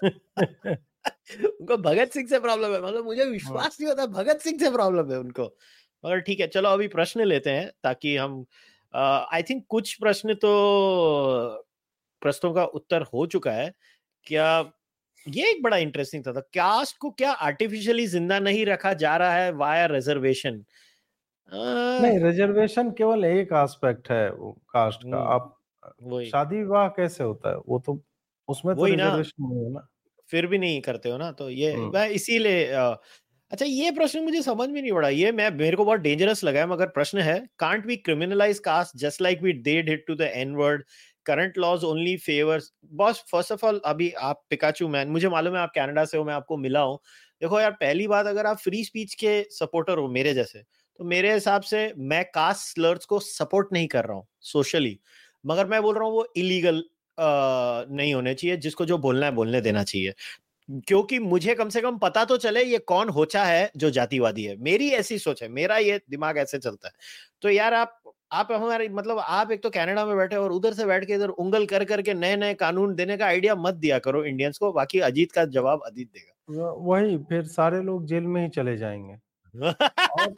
उनको भगत सिंह से प्रॉब्लम है, मतलब मुझे हाँ। विश्वास नहीं होता भगत सिंह से प्रॉब्लम है उनको। मगर ठीक है, चलो अभी प्रश्न लेते हैं ताकि हम, आई थिंक कुछ प्रश्न तो, प्रश्नों का उत्तर हो चुका है क्या। ये एक बड़ा इंटरेस्टिंग था, था कास्ट को क्या आर्टिफिशियली जिंदा नहीं रखा जा रहा है वाया रिजर्वेशन। नहीं, रिजर्वेशन केवल एक एस्पेक्ट है वो कास्ट का। आप हम्म वही शादी विवाह कैसे होता है, वो तो उसमें तो वही ना, रिजर्वेशन नहीं है ना। फिर भी नहीं करते हो ना, तो ये हम्म। मैं इसीलिए अ, अच्छा ये प्रश्न मुझे समझ में नहीं पड़ा, ये मैं मेरे को बहुत डेंजरस लगा है, मगर प्रश्न है can't we criminalize caste just like we did hit to the N word, current laws only favours. Boss first of all, अभी आप पिकाचू मैन, मुझे मालूम है आप कनाडा से हो, मैं आपको मिला हूं। देखो यार, पहली बात, अगर आप फ्री स्पीच के सपोर्टर हो मेरे जैसे, तो मेरे हिसाब से मैं कास्ट स्लर्स को सपोर्ट नहीं कर रहा हूँ सोशली, मगर मैं बोल रहा हूँ वो इलीगल नहीं होने चाहिए, जिसको जो बोलना है बोलने देना चाहिए। क्योंकि मुझे कम से कम पता तो चले ये कौन होचा है जो जातिवादी है। मेरी ऐसी सोच है, मेरा ये दिमाग ऐसे चलता है। तो यार आप आप हमारे मतलब आप एक तो कनाडा में बैठे और उधर से बैठ के इधर उंगल कर करके नए नए कानून देने का आइडिया मत दिया करो इंडियंस को। बाकी अजीत का जवाब अजीत देगा। वही फिर सारे लोग जेल में ही चले जाएंगे। और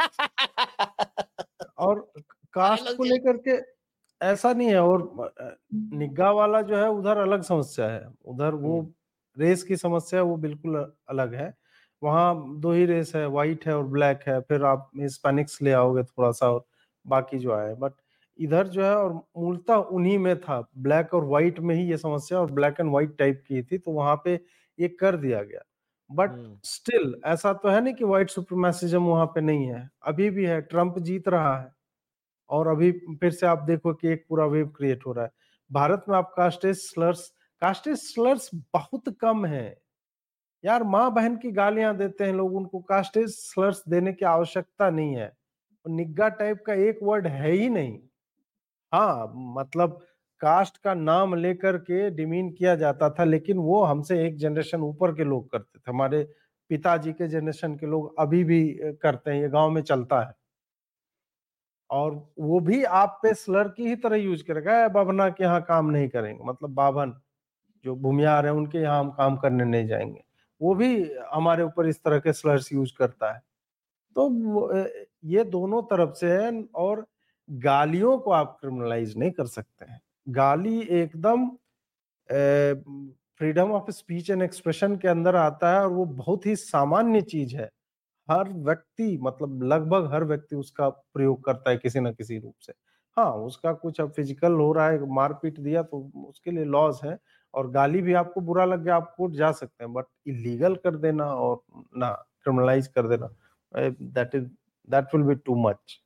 और सारे कास्ट लोग को जेल। लेकर के ऐसा नहीं है। और अ, निग्गा वाला जो है उधर अलग समस्या है। उधर वो हम्म, रेस की समस्या है, वो बिल्कुल अलग है। वहाँ दो ही रेस है, व्हाइट है और ब्लैक है। फिर आप हिस्पैनिक्स ले आओगे थोड़ा सा, और बाकी जो आए। बट इधर जो है, और मूलतः उन्हीं में था, ब्लैक और व्हाइट में ही ये समस्या, और ब्लैक एंड व्हाइट टाइप की थी, तो वहां पे ये कर दिया गया। बट हम्म, स्टिल ऐसा तो है नहीं कि व्हाइट सुप्रीमेसिज्म वहां पे नहीं है, अभी भी है। ट्रम्प जीत रहा है, और अभी फिर से आप देखो कि एक पूरा वेव क्रिएट हो रहा है। भारत में आप कास्टेज स्लर्स कास्टेज स्लर्स बहुत कम है यार। माँ बहन की गालियां देते हैं लोग, उनको कास्टेज स्लर्स देने की आवश्यकता नहीं है। निग्गा टाइप का एक वर्ड है ही नहीं। हाँ, मतलब कास्ट का नाम लेकर के डिमीन किया जाता था, लेकिन वो हमसे एक जनरेशन ऊपर के लोग करते थे। हमारे पिताजी के जनरेशन के लोग अभी भी करते हैं, ये गांव में चलता है। और वो भी आप पे स्लर की ही तरह यूज करेगा, बाबना के यहाँ काम नहीं करेंगे, मतलब बाभन जो भूमियार है उनके यहाँ हम काम करने नहीं जाएंगे। वो भी हमारे ऊपर इस तरह के स्लर्स यूज करता है। तो ये दोनों तरफ से है। और गालियों को आप क्रिमिनलाइज नहीं कर सकते हैं। गाली एकदम freedom of speech and expression के अंदर आता है, और वो बहुत ही सामान्य चीज है। हर व्यक्ति, मतलब लगभग हर व्यक्ति उसका प्रयोग करता है किसी न किसी रूप से। हाँ, उसका कुछ अब फिजिकल हो रहा है, मारपीट दिया तो उसके लिए लॉज है। और गाली भी आपको बुरा लग गया, आप कोर्ट जा सकते हैं। बट इलीगल कर देना और ना क्रिमिनलाइज कर देना, that is that will be too much.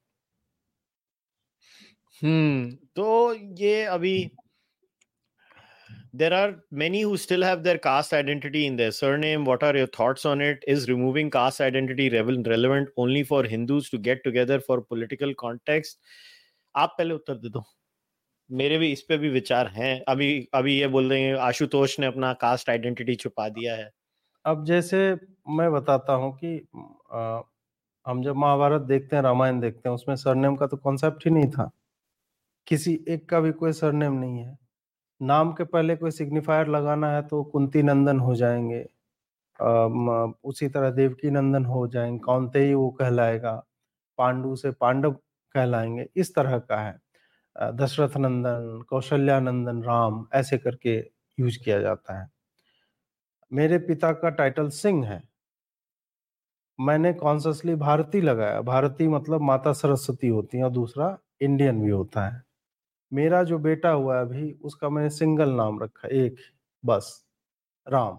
Hmm तो ये अभी there are many who still have their caste identity in their surname. What are your thoughts on it? Is removing caste identity revel- relevant only for Hindus to get together for political context? आप पहले उत्तर दे दो। मेरे भी इस पे भी विचार हैं। अभी अभी ये बोल रहे हैं आशुतोष ने अपना कास्ट आइडेंटिटी छुपा दिया है। अब जैसे मैं बताता हूँ कि आ, हम जब महाभारत देखते हैं, रामायण देखते हैं, उसमें सरनेम का तो कॉन्सेप्ट ही नहीं था। किसी एक का भी कोई सरनेम नहीं है। नाम के पहले कोई सिग्निफायर लगाना है तो कुंती नंदन हो जाएंगे। अम, उसी तरह देवकी नंदन हो जाएंगे, कौनतेई वो कहलाएगा। पांडु से पांडव कहलाएंगे, इस तरह का है। अ, दशरथ नंदन, कौशल्या नंदन, राम, ऐसे करके यूज किया जाता है। मेरे पिता का टाइटल सिंह है, मैंने कॉन्सियसली भारती लगाया। भारती मतलब माता सरस्वती होती है, और दूसरा इंडियन भी होता है। मेरा जो बेटा हुआ है अभी, उसका मैंने सिंगल नाम रखा, एक ही, बस, राम,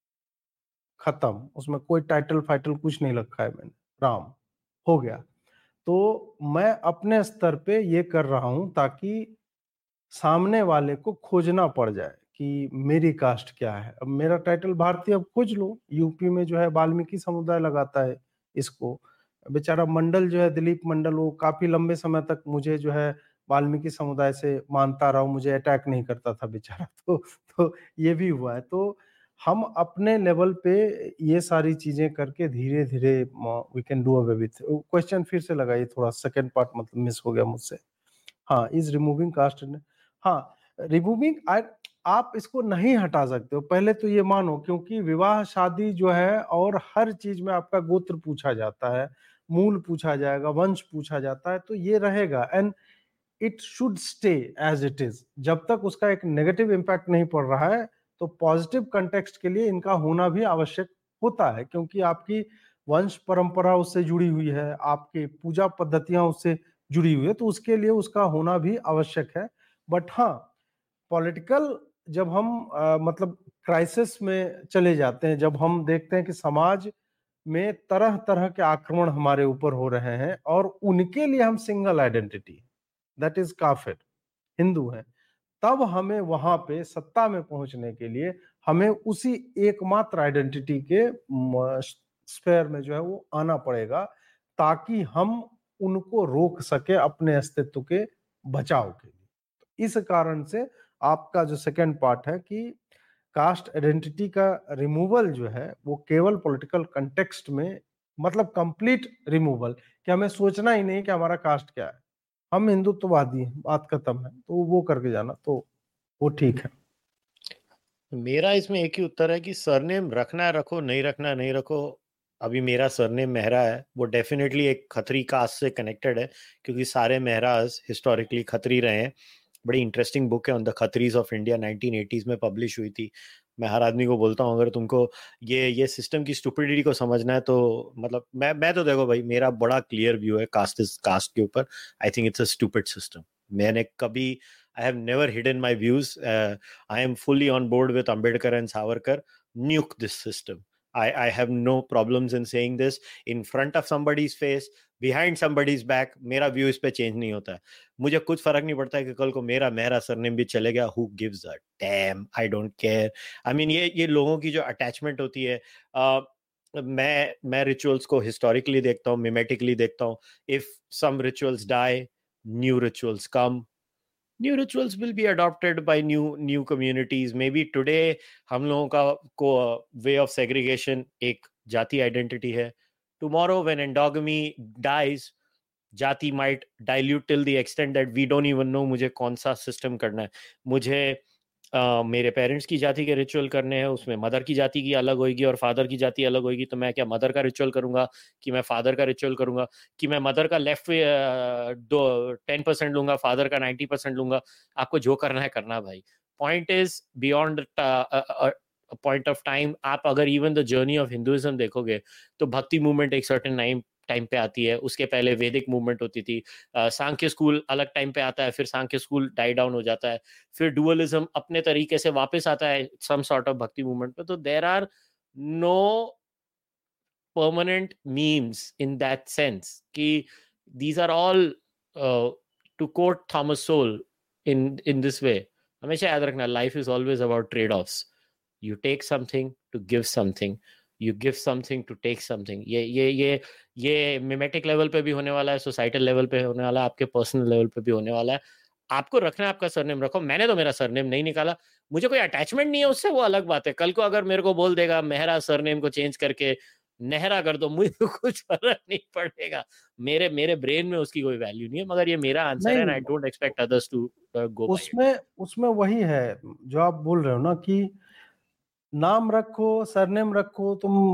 खत्म। उसमें कोई टाइटल फाइटल कुछ नहीं रखा है मैंने, राम हो गया। तो मैं अपने स्तर पे ये कर रहा हूं ताकि सामने वाले को खोजना पड़ जाए कि मेरी कास्ट क्या है। अब मेरा टाइटल भारतीय, अब खोज लो। यूपी में जो है वाल्मीकि समुदाय लगाता है इसको। बेचारा मंडल जो है, दिलीप मंडल, वो काफी लंबे समय तक मुझे जो है वाल्मीकि समुदाय से मानता रहा, मुझे अटैक नहीं करता था बेचारा। तो तो ये भी हुआ है। तो हम अपने लेवल पे ये सारी चीजें करके धीरे धीरे we can do away with. Question फिर से लगाइए, थोड़ा सेकंड पार्ट मतलब मिस हो गया मुझसे। हाँ, इज रिमूविंग कास्ट। हाँ, रिमूविंग, आप इसको नहीं हटा सकते हो, पहले तो ये मानो। क्योंकि विवाह शादी जो है, और हर चीज में आपका गोत्र पूछा जाता है, मूल पूछा जाएगा, वंश पूछा जाता है, तो ये रहेगा। And it should stay as it is, जब तक उसका एक नेगेटिव इम्पैक्ट नहीं पड़ रहा है। तो पॉजिटिव कंटेक्स्ट के लिए इनका होना भी आवश्यक होता है, क्योंकि आपकी वंश परंपरा उससे जुड़ी हुई है, आपकी पूजा पद्धतियां उससे जुड़ी हुई है, तो उसके लिए उसका होना भी आवश्यक है। बट हाँ, पॉलिटिकल जब हम अ, मतलब क्राइसिस में चले जाते हैं, जब हम देखते हैं कि समाज में तरह तरह के आक्रमण हमारे ऊपर हो रहे हैं, और उनके लिए हम सिंगल आइडेंटिटी, दैट इज काफिर, हिंदू है, तब हमें वहां पे सत्ता में पहुंचने के लिए हमें उसी एकमात्र आइडेंटिटी के स्फेयर में जो है वो आना पड़ेगा, ताकि हम उनको रोक सके अपने अस्तित्व के बचाव के लिए। इस कारण से आपका जो सेकंड पार्ट है कि कास्ट आइडेंटिटी का रिमूवल जो है वो केवल पॉलिटिकल कंटेक्स्ट में, मतलब कंप्लीट रिमूवल, कि हमें सोचना ही नहीं कि हमारा कास्ट क्या है, हम हिंदुत्ववादी हैं, बात खत्म है, तो वो करके जाना तो वो ठीक है। मेरा इसमें एक ही उत्तर है कि सरनेम रखना है रखो, नहीं रखना है नहीं रखो। अभी मेरा सरनेम मेहरा है, वो डेफिनेटली एक खत्री कास्ट से कनेक्टेड है, क्योंकि सारे मेहराज हिस्टोरिकली खत्री रहे हैं। बड़ी इंटरेस्टिंग बुक है on the Khatris of India, nineteen eighties में पब्लिश हुई थी। मैं हर आदमी को बोलता हूँ, अगर तुमको ये ये सिस्टम की स्टुपिडिटी को समझना है तो मतलब मैं मैं तो देखो भाई, मेरा बड़ा क्लियर व्यू है कास्ट इज कास्ट के ऊपर। I think it's a stupid system. मैंने कभी I have never hidden my views. Uh, I am fully on board with Ambedkar and Savarkar. Nuke this system. I, I have no problems in saying this in front of somebody's face, behind somebody's back. मेरा view इस पे change नहीं होता है। मुझे कुछ फर्क नहीं पड़ता है कि कल को मेरा मेरा सरनेम भी चले गया। Who gives a damn? I don't care. I mean ये ये लोगों की जो अटैचमेंट होती है, uh, मैं मैं रिचुअल्स को हिस्टोरिकली देखता हूँ, मिमेटिकली देखता हूँ। If some rituals die, new rituals come, new rituals will be adopted by new new communities. Maybe today हम लोगों का को way of segregation एक जाति identity है. Tomorrow when endogamy dies, जाति might dilute till the extent that we don't even know मुझे कौन सा system करना है. मुझे Uh, मेरे पेरेंट्स की जाति के रिचुअल करने हैं, उसमें मदर की जाति की अलग होगी और फादर की जाति अलग होगी, तो मैं क्या मदर का रिचुअल करूंगा कि मैं फादर का रिचुअल करूंगा, कि मैं मदर का लेफ्ट दो टेन परसेंट लूंगा, फादर का नाइन्टी परसेंट लूंगा। आपको जो करना है करना भाई। Point is beyond point of time. आप अगर even the journey of Hinduism देखोगे तो भक्ति मूवमेंट एक सर्टेन टाइम टाइम पे आती है, उसके पहले वैदिक मूवमेंट होती थी, सांख्य स्कूल अलग टाइम पे आता है, फिर सांख्य स्कूल डाई डाउन हो जाता है, फिर डुअलिज्म अपने तरीके से वापस आता है some sort of bhakti movement पे। तो there are no permanent memes in that sense कि these are all, to quote Thomas Sowell in in this way, हमेशा याद रखना, life is always about trade offs. You take something to give something, you give something to take something. ये ये ये ये mimetic level पे भी होने वाला है, सोसाइटल लेवल पे होने वाला है, आपके पर्सनल लेवल पे भी होने वाला है। आपको रखना है आपका सरनेम रखो। मैंने तो मेरा सरनेम नहीं निकाला, मुझे कोई अटैचमेंट नहीं है उससे, वो अलग बात है। कल को अगर मेरे को बोल देगा मेहरा सरनेम को चेंज करके नेहरा कर दो, मुझे तो कुछ फर्क नहीं पड़ेगा। मेरे मेरे ब्रेन में उसकी कोई वैल्यू नहीं है, मगर ये मेरा आंसर है and I don't expect others to go by it. उसमें उसमें वही है जो आप बोल रहे हो ना कि नाम रखो, सरनेम रखो,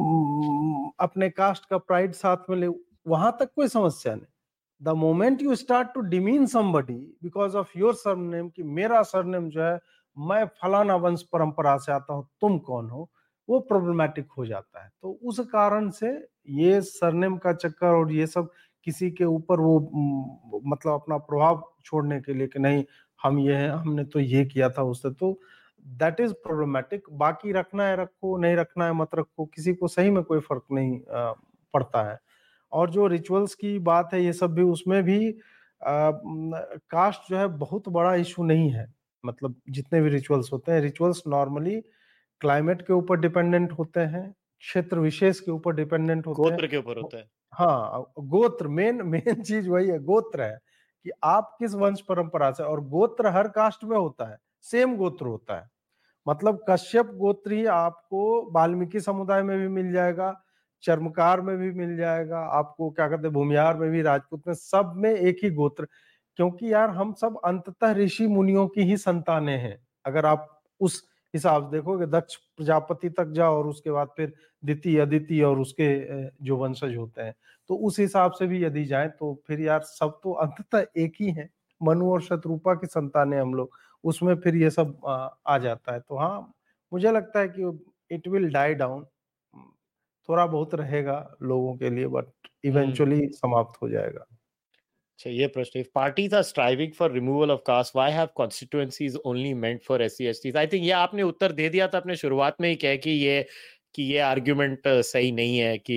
तुम अपने कास्ट का प्राइड साथ में ले, वहां तक कोई समस्या नहीं। The moment you start to demean somebody because of your surname, कि मेरा सरनेम जो है, मैं फलाना वंश परंपरा से आता हूं, तुम कौन हो, वो प्रॉब्लमैटिक हो जाता है। तो उस कारण से ये सरनेम का चक्कर और ये सब किसी के ऊपर वो म, मतलब अपना प्रभाव छोड़ने के लिए कि नहीं हम ये हैं, हमने तो ये किया था उससे, तो दैट इज प्रॉब्लमैटिक। बाकी रखना है रखो, नहीं रखना है मत रखो, किसी को सही में कोई फर्क नहीं आ, पड़ता है। और जो रिचुअल्स की बात है ये सब भी, उसमें भी आ, कास्ट जो है बहुत बड़ा इशू नहीं है। मतलब जितने भी रिचुअल्स होते हैं, रिचुअल्स नॉर्मली क्लाइमेट के ऊपर डिपेंडेंट होते हैं, क्षेत्र विशेष के ऊपर डिपेंडेंट होते हैं। गोत्र के ऊपर होता है। हाँ, गोत्र मेन मेन चीज वही है, गोत्र है कि आप किस वंश परंपरा से, और गोत्र हर कास्ट में होता है, सेम गोत्र होता है। मतलब कश्यप गोत्र ही आपको वाल्मीकि समुदाय में भी मिल जाएगा, चर्मकार में भी मिल जाएगा, आपको क्या कहते हैं भूमिहार में भी, राजपूत में, सब में एक ही गोत्र। क्योंकि यार हम सब अंततः ऋषि मुनियों की ही संतानें हैं। अगर आप उस हिसाब से देखोगे, दक्ष प्रजापति तक जाओ और उसके बाद फिर दिति, अदिति और उसके जो वंशज होते हैं, तो उस हिसाब से भी यदि जाए तो फिर यार सब तो अंततः एक ही है। मनु और शत्रुपा की संतानें हम लोग, उसमें फिर ये सब आ, आ जाता है। तो हाँ, मुझे लगता है कि इट विल डाई डाउन, थोड़ा बहुत रहेगा लोगों के लिए, बट इवेंचुअली समाप्त हो जाएगा। अच्छा, ये प्रश्न, if parties are striving for removal of caste, why have constituencies only meant for S C S Ts? I think ये आपने उत्तर दे दिया था अपने शुरुआत में ही, कह कि ये कि ये आर्ग्यूमेंट सही नहीं है कि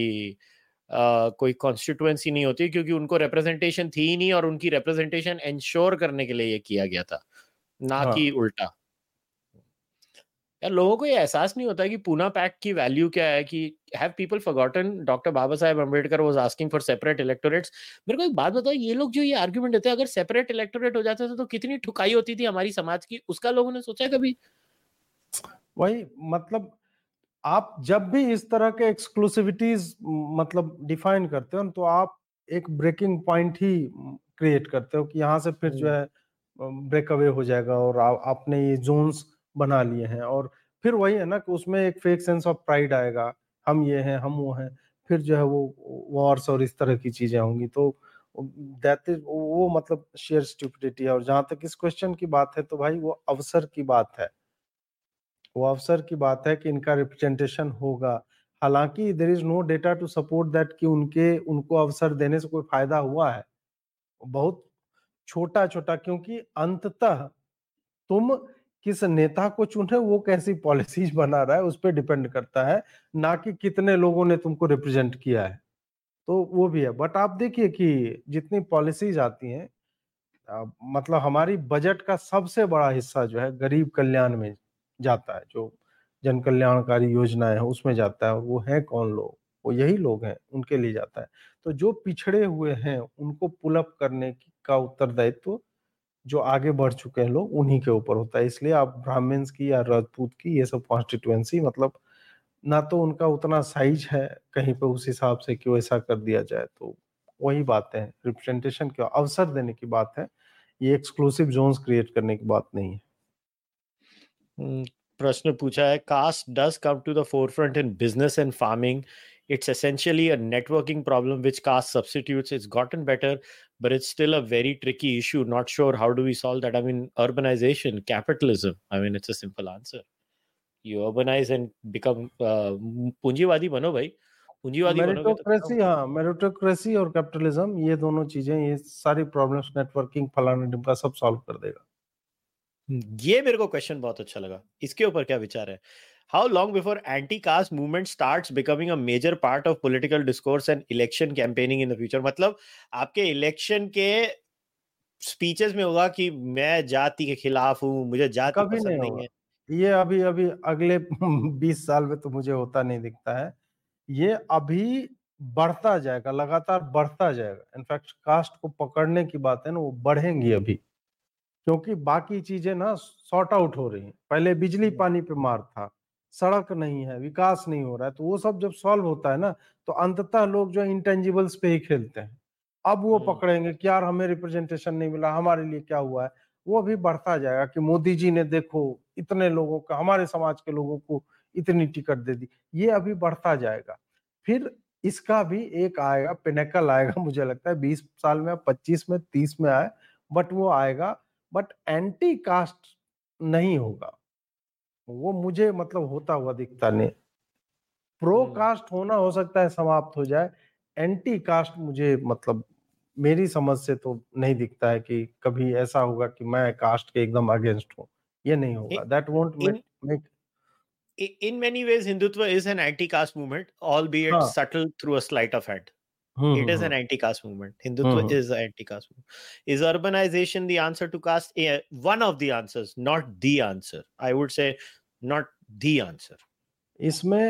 uh, कोई कॉन्स्टिट्यूएंसी नहीं होती, क्योंकि उनको रिप्रेजेंटेशन थी ही नहीं और उनकी रिप्रेजेंटेशन इंश्योर करने के लिए ये किया गया था, ना हाँ। कि उल्टा। यार लोगों को ये एहसास नहीं होता कि पूना पैक्ट की वैल्यू क्या है, कि have people forgotten doctor Baba Saheb Ambedkar was asking for separate electorates. मेरे को एक बात बताओ, ये लोग जो ये आर्गुमेंट देते हैं, अगर सेपरेट इलेक्टोरेट हो जाता था तो कितनी ठुकाई होती थी हमारी समाज की, उसका लोगों ने सोचा कभी? वही मतलब आप जब भी इस तरह के एक्सक्लूसिविटीज मतलब डिफाइन करते हो तो आप एक ब्रेकिंग पॉइंट ही क्रिएट करते हो कि यहाँ से फिर जो है ब्रेक अवे हो जाएगा और आ, आपने ये जोन्स बना लिए हैं और फिर वही है ना कि उसमें एक फेक सेंस ऑफ प्राइड आएगा, हम ये हैं हम वो हैं, फिर जो है वो वॉर्स और इस तरह की चीजें होंगी। तो दैट इज वो मतलब शेयर स्टुपिडिटी है। और जहां तक इस क्वेश्चन की बात है तो भाई वो अवसर की बात है, वो अवसर की बात है कि इनका रिप्रेजेंटेशन होगा। हालांकि there is no data to support that कि उनके उनको अवसर देने से कोई फायदा हुआ है, बहुत छोटा छोटा, क्योंकि अंततः तुम किस नेता को चुने, वो कैसी पॉलिसीज बना रहा है उस पर डिपेंड करता है, ना कि कितने लोगों ने तुमको रिप्रेजेंट किया है। तो वो भी है। बट आप देखिए कि जितनी पॉलिसीज आती हैं, अ, मतलब हमारी बजट का सबसे बड़ा हिस्सा जो है गरीब कल्याण में जाता है, जो जन कल्याणकारी योजनाएं हैं उसमें जाता है। और वो है कौन लोग? वो यही लोग हैं, उनके लिए जाता है। तो जो पिछड़े हुए हैं उनको पुल अप करने की का उत्तरदायित्व जो आगे बढ़ चुके हैं लोग उन्हीं के ऊपर होता है। इसलिए आप ब्राह्मण्स की या राजपूत की ये सब कॉन्स्टिट्यूएंसी मतलब ना तो उनका उतना साइज है कहीं पे उस हिसाब से कि वैसा कर दिया जाए। तो वही बात है, रिप्रेजेंटेशन का अवसर देने की बात है, ये एक्सक्लूसिव जोन्स क्रिएट करने की बात नहीं है। हम्म, प्रश्न पूछा है, caste does come to the forefront in business and farming. It's essentially a networking problem which caste substitutes. It's gotten better, but it's still a very tricky issue. Not sure how do we solve that. I mean, urbanization, capitalism. I mean, it's a simple answer. You urbanize and become uh, पूंजीवादी बनो भाई. पूंजीवादी बनोगे तो क्या meritocracy, होगा? हाँ, meritocracy और कैपिटलिज्म, ये दोनों चीजें, ये सारी प्रॉब्लम्स नेटवर्किंग फलाना डिमका सब सॉल्व कर देगा। ये मेरे को क्वेश्चन बहुत अच्छा लगा. इसके ऊपर क्या विचार है? How long before anti-caste movement starts becoming a major part of political discourse and election campaigning in the future? मतलब आपके इलेक्शन के स्पीचेस में होगा कि मैं जाति के खिलाफ हूं, मुझे जाति कभी नहीं पसंद नहीं होगा है. ये, अभी अभी अगले बीस साल में तो मुझे होता नहीं दिखता है। ये अभी बढ़ता जाएगा, लगातार बढ़ता जाएगा। इनफैक्ट कास्ट को पकड़ने की बात है ना, वो बढ़ेंगी अभी, क्योंकि बाकी चीजें ना सॉर्ट आउट हो रही हैं। पहले बिजली पानी पे मार था, सड़क नहीं है, विकास नहीं हो रहा है, तो वो सब जब सॉल्व होता है ना तो अंततः लोग जो इंटेंजिबल्स पे ही खेलते हैं। अब वो हम्म, पकड़ेंगे कि यार हमें रिप्रेजेंटेशन नहीं मिला, हमारे लिए क्या हुआ है। वो भी बढ़ता जाएगा कि मोदी जी ने देखो इतने लोगों का, हमारे समाज के लोगों को इतनी टिकट दे दी। ये अभी बढ़ता जाएगा। फिर इसका भी एक आएगा, पिनेकल आएगा, मुझे लगता है बीस साल में, पच्चीस में, तीस में आए, बट वो आएगा। बट एंटी कास्ट नहीं होगा वो, मुझे मतलब होता हुआ दिखता नहीं। प्रो हम्म. कास्ट होना हो सकता है समाप्त हो जाए, एंटी कास्ट मुझे मतलब मेरी समझ से तो नहीं दिखता है कि कभी ऐसा होगा कि मैं कास्ट के एकदम अगेंस्ट हूँ। ये नहीं होगा, that won't In make. in many ways, Hindutva is an anti-caste movement, albeit हाँ, subtle through a sleight of hand. Hmm It is hmm an anti-caste movement. Hmm Hindutva hmm. is an anti-caste movement. Is urbanization the answer to caste? Yeah, one of the answers, not the answer. I would say not the answer. इसमें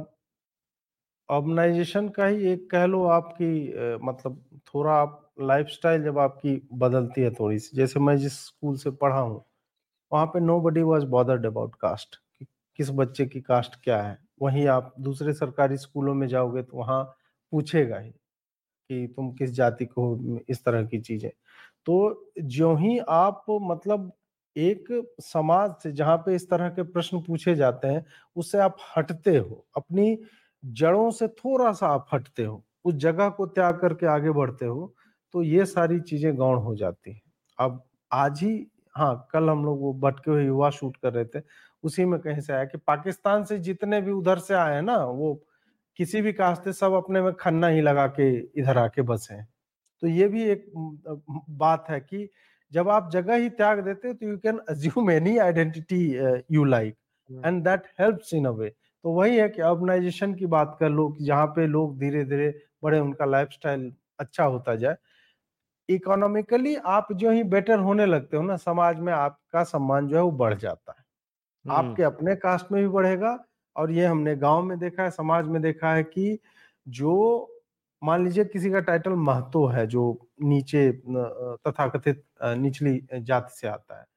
organization का ही एक कह लो आपकी, अ, मतलब थोड़ा आप lifestyle जब आपकी बदलती है थोड़ी सी, जैसे मैं जिस स्कूल से पढ़ा हूँ वहाँ पे nobody was bothered about caste, किस बच्चे की कास्ट क्या है। वहीं आप दूसरे सरकारी स्कूलों में जाओगे तो वहाँ पूछेगा ही कि तुम किस जाति को हो, इस तरह की चीजें। तो जो ही आप मतलब एक समाज से जहाँ पे इस तरह के प्रश्न पूछे जाते हैं उससे आप हटते हो, अपनी जड़ों से थोड़ा सा आप हटते हो, उस जगह को त्याग करके आगे बढ़ते हो, तो ये सारी चीजें गौण हो जाती हैं। अब आज ही, हाँ, कल हम लोग वो भटके हुए युवा शूट कर रहे थे, उसी में कहीं से आया कि पाकिस्तान से जितने भी उधर से आए हैं ना, वो किसी भी कास्ट से सब अपने में खन्ना ही लगा के इधर आके बसे हैं। तो ये भी एक म, बात है कि जब आप जगह ही त्याग देते हो तो you can assume any identity you like, Hmm. And that helps in a way. तो वही है कि अर्बनाइजेशन की बात कर लो कि जहाँ पे लोग धीरे धीरे बड़े, उनका लाइफस्टाइल अच्छा होता जाए, इकोनॉमिकली आप जो ही बेटर होने लगते हो ना, समाज में आपका सम्मान जो है वो बढ़ जाता है। Hmm. आपके अपने कास्ट में भी बढ़ेगा। और ये हमने गांव में देखा है, समाज में देखा है कि जो मान लीजिए किसी का टाइटल महतो है, जो नीचे अ, तथाकथित अ, निचली जाति से आता है,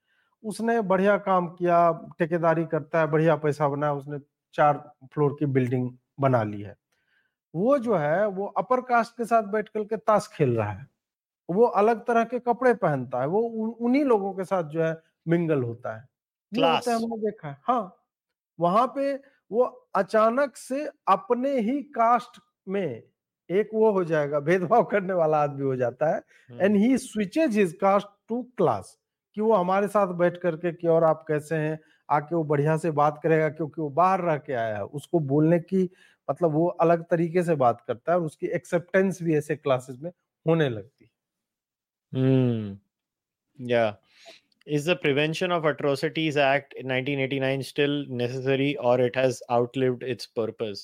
उसने बढ़िया काम किया, ठेकेदारी करता है, बढ़िया पैसा बनाया, उसने चार फ्लोर की बिल्डिंग बना ली है। वो जो है वो अपर कास्ट के साथ बैठ करके ताश खेल रहा है, वो अलग तरह के कपड़े पहनता है, वो उन, उन्हीं लोगों के साथ जो है मिंगल होता है। ये होता है, क्लास। हमने देखा है। हाँ, वहां पे वो अचानक से अपने ही कास्ट में एक वो हो जाएगा, भेदभाव करने वाला आदमी हो जाता है। And he switches his caste to class, कि वो हमारे साथ बैठ करके कि और आप कैसे हैं, आके वो बढ़िया से बात करेगा, क्योंकि वो बाहर रह के आया है, उसको बोलने की मतलब वो अलग तरीके से बात करता है, और उसकी एक्सेप्टेंस भी ऐसे क्लासेस में होने लगती है। हम्म या Is the Prevention of Atrocities Act in nineteen eighty-nine still necessary, or it has outlived its purpose?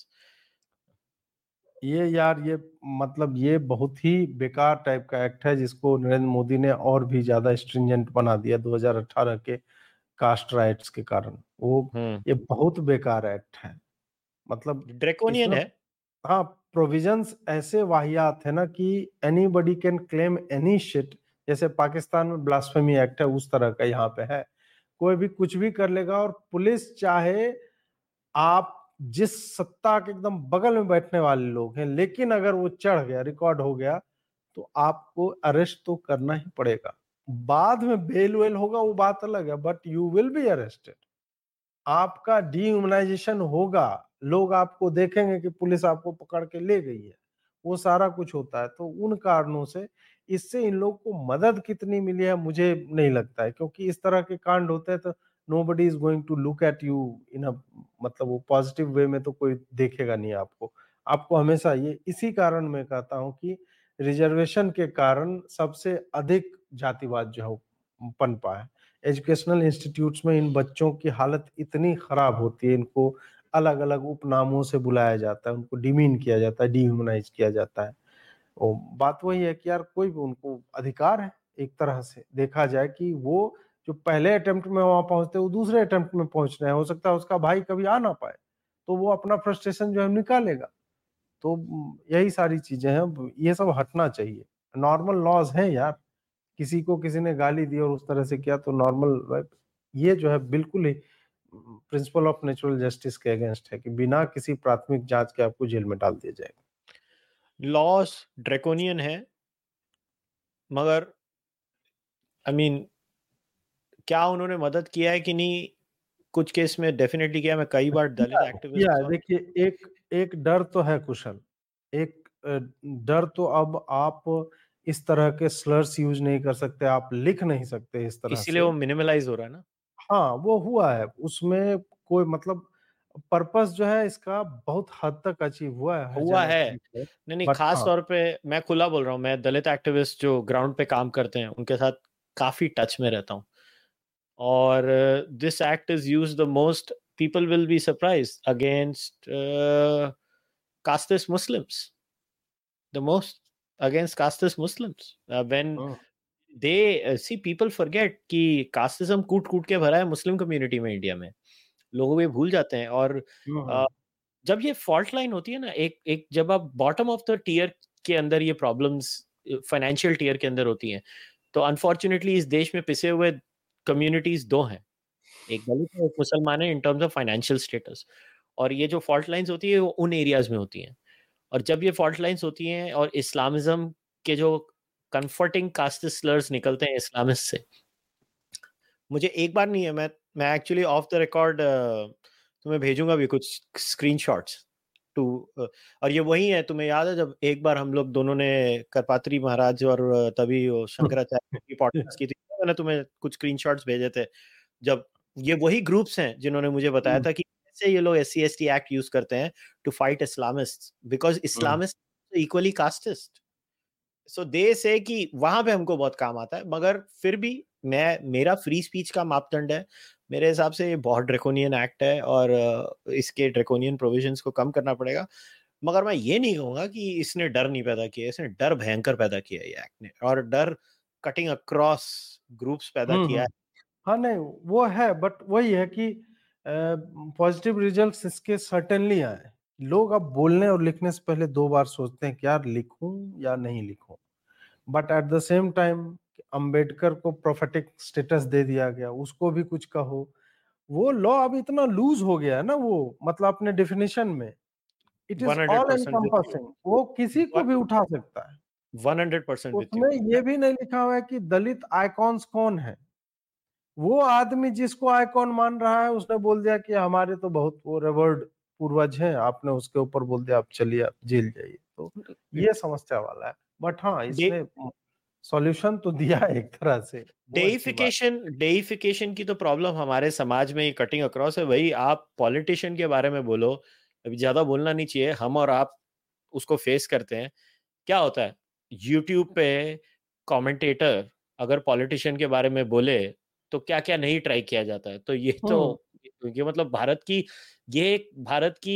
ये यार ये मतलब ये बहुत ही बेकार टाइप का एक्ट है, जिसको नरेंद्र मोदी ने और भी ज्यादा स्ट्रिंजेंट बना दिया दो हज़ार अठारह के कास्ट राइट्स के कारण। वो हम्म ये बहुत बेकार एक्ट है, मतलब ड्रेकोनियन इसमें है। हाँ प्रोविजंस ऐसे वाहियात है ना कि anybody can claim any shit. जैसे पाकिस्तान में ब्लास्फेमी एक्ट है, उस तरह का यहाँ पे है, कोई भी कुछ भी कर लेगा, और पुलिस चाहे आप जिस सत्ता के एकदम बगल में बैठने वाले लोग हैं, लेकिन अगर वो चढ़ गया, रिकॉर्ड हो गया, तो आपको अरेस्ट तो करना ही पड़ेगा। बाद में बेल वेल होगा वो बात अलग है, but you will be arrested. आपका डीह्यूमनाइजेशन होगा, लोग आपको देखेंगे कि पुलिस आपको पकड़ के ले गई है, वो सारा कुछ होता है। तो उन कारणों से इससे इन लोग को मदद कितनी मिली है मुझे नहीं लगता है, क्योंकि इस तरह के कांड होते हैं तो nobody is going to look at you in a मतलब वो पॉजिटिव वे में, तो कोई देखेगा नहीं आपको। आपको हमेशा ये इसी कारण मैं कहता हूं कि रिजर्वेशन के कारण सबसे अधिक जातिवाद जो है वो पनपा है। एजुकेशनल इंस्टीट्यूट्स में इन बच्चों की हालत इतनी खराब होती है, इनको अलग अलग उपनामों से बुलाया जाता है, उनको डिमीन किया जाता है, डिह्यूमनाइज किया जाता है। और बात वही है कि यार कोई भी उनको अधिकार है, एक तरह से देखा जाए कि वो जो पहले अटेम्प्ट में वहां पहुंचते वो दूसरे अटेम्प्ट में पहुंच रहे हैं, हो सकता है उसका भाई कभी आ ना पाए, तो वो अपना फ्रस्ट्रेशन जो है निकालेगा। तो यही सारी चीजें हैं, ये सब हटना चाहिए। नॉर्मल लॉज हैं यार, किसी को किसी ने गाली दी और उस तरह से किया तो नॉर्मल, ये जो है बिल्कुल ही प्रिंसिपल ऑफ नेचुरल जस्टिस के अगेंस्ट है कि बिना किसी प्राथमिक जांच के आपको जेल में डाल दिया जाएगा। लॉस ड्रेकोनियन है, मगर आई I मीन mean, क्या उन्होंने मदद किया है कि नहीं, कुछ केस में डेफिनेटली किया। मैं कई बार दलित किया है, किया एक्टिविस्ट है। और देखिए एक एक डर तो है कुशल, एक अ, डर तो अब आप इस तरह के स्लर्स यूज नहीं कर सकते, आप लिख नहीं सकते इस तरह इसीलिए से। वो मिनिमलाइज हो रहा है ना। हाँ वो हुआ है, उसमें कोई मतलब पर्पस जो है इसका बहुत हद तक अचीव हुआ है हर हुआ जगह है। कहीं पे। नहीं नहीं, बट खास हाँ, तौर पे मैं खुला बोल रहा हूँ, मैं दलित एक्टिविस्ट जो ग्राउंड पे काम करते हैं उनके साथ काफी टच में रहता हूँ। और this act is used the most, people will be surprised, against casteist Muslims, the most against casteist Muslims. Uh, when they uh, see, people forget कि casteism कूट कूट के भरा है मुस्लिम कम्युनिटी में इंडिया में, लोगों को ये भूल जाते हैं। और uh, जब ये फॉल्ट लाइन होती है ना, एक एक जब आप बॉटम ऑफ द टीयर के अंदर ये प्रॉब्लम्स फाइनेंशियल टीयर के अंदर होती हैं, तो अनफॉर्चुनेटली इस देश में पिसे हुए कम्युनिटीज दो हैं, एक दलित है एक मुसलमान है in terms of financial status. और ये जो फॉल्ट लाइंस होती है वो उन एरियाज में होती हैं। और जब ये फॉल्ट लाइंस होती हैं और इस्लामिज्म के जो कंफर्टिंग कास्ट स्लर्स निकलते हैं इस्लामिस्ट से, मुझे एक बार नहीं है, मैं मैं एक्चुअली ऑफ द रिकॉर्ड तुम्हें भेजूंगा भी कुछ स्क्रीनशॉट्स टू। और ये वही है, तुम्हें याद है जब एक बार हम लोग दोनों ने करपात्री महाराज और तभी वो शंकराचार्य की पॉडकास्ट की थी, मैंने तुम्हें कुछ स्क्रीनशॉट्स भेजे थे। जब ये वही ग्रुप्स हैं जिन्होंने मुझे बताया था कि कैसे ये लोग S C S T act use करते हैं to fight Islamist, because Islamist equally casteist. So they say कि वहां पे हमको बहुत काम आता है, मगर फिर भी मैं, मेरा फ्री स्पीच का मापदंड है, मेरे हिसाब से ये बहुत ड्रेकोनियन एक्ट है और इसके ड्रेकोनियन प्रोविजंस को कम करना पड़ेगा। मगर मैं ये नहीं कहूंगा कि इसने डर नहीं पैदा किया, इसने डर भयंकर पैदा किया ये एक्ट ने, और डर कटिंग अक्रॉस ग्रुप्स पैदा किया है। हाँ नहीं वो है, बट वही है कि पॉजिटिव रिजल्ट्स इसके सर्टेनली आए। लोग अब बोलने और लिखने से पहले दो बार सोचते हैं कि यार लिखूं या नहीं लिखूं। But at the same time Ambedkar को प्रोफेटिक स्टेटस दे दिया गया, उसको भी कुछ कहो। वो लॉ अब इतना लूज हो गया है ना, वो मतलब अपने डेफिनेशन में it is all one hundred percent with you. Encompassing, वो किसी को One- भी उठा सकता है। one hundred percent with you. उसमें ये भी नहीं लिखा हुआ है कि दलित आइकॉन्स कौन है। वो आदमी जिसको आइकॉन मान रहा है उसने बोल दिया कि हमारे तो बहुत वो रेवर्ड पूर्वज हैं, आपने उसके ऊपर बोल दिया आप चलिए आप जेल जाइए, तो ये समस्या वाला है। बट हाँ, इसने सॉल्यूशन तो दिया है एक तरह से। डेइफिकेशन डेइफिकेशन की तो प्रॉब्लम हमारे समाज में कटिंग अक्रॉस है। वही आप पॉलिटिशियन के बारे में बोलो, अभी ज्यादा बोलना नहीं चाहिए, हम और आप उसको फेस करते हैं। क्या होता है यूट्यूब पे कमेंटेटर अगर पॉलिटिशियन के बारे में बोले तो क्या क्या नहीं ट्राई किया जाता है। तो ये तो ये मतलब भारत की ये भारत की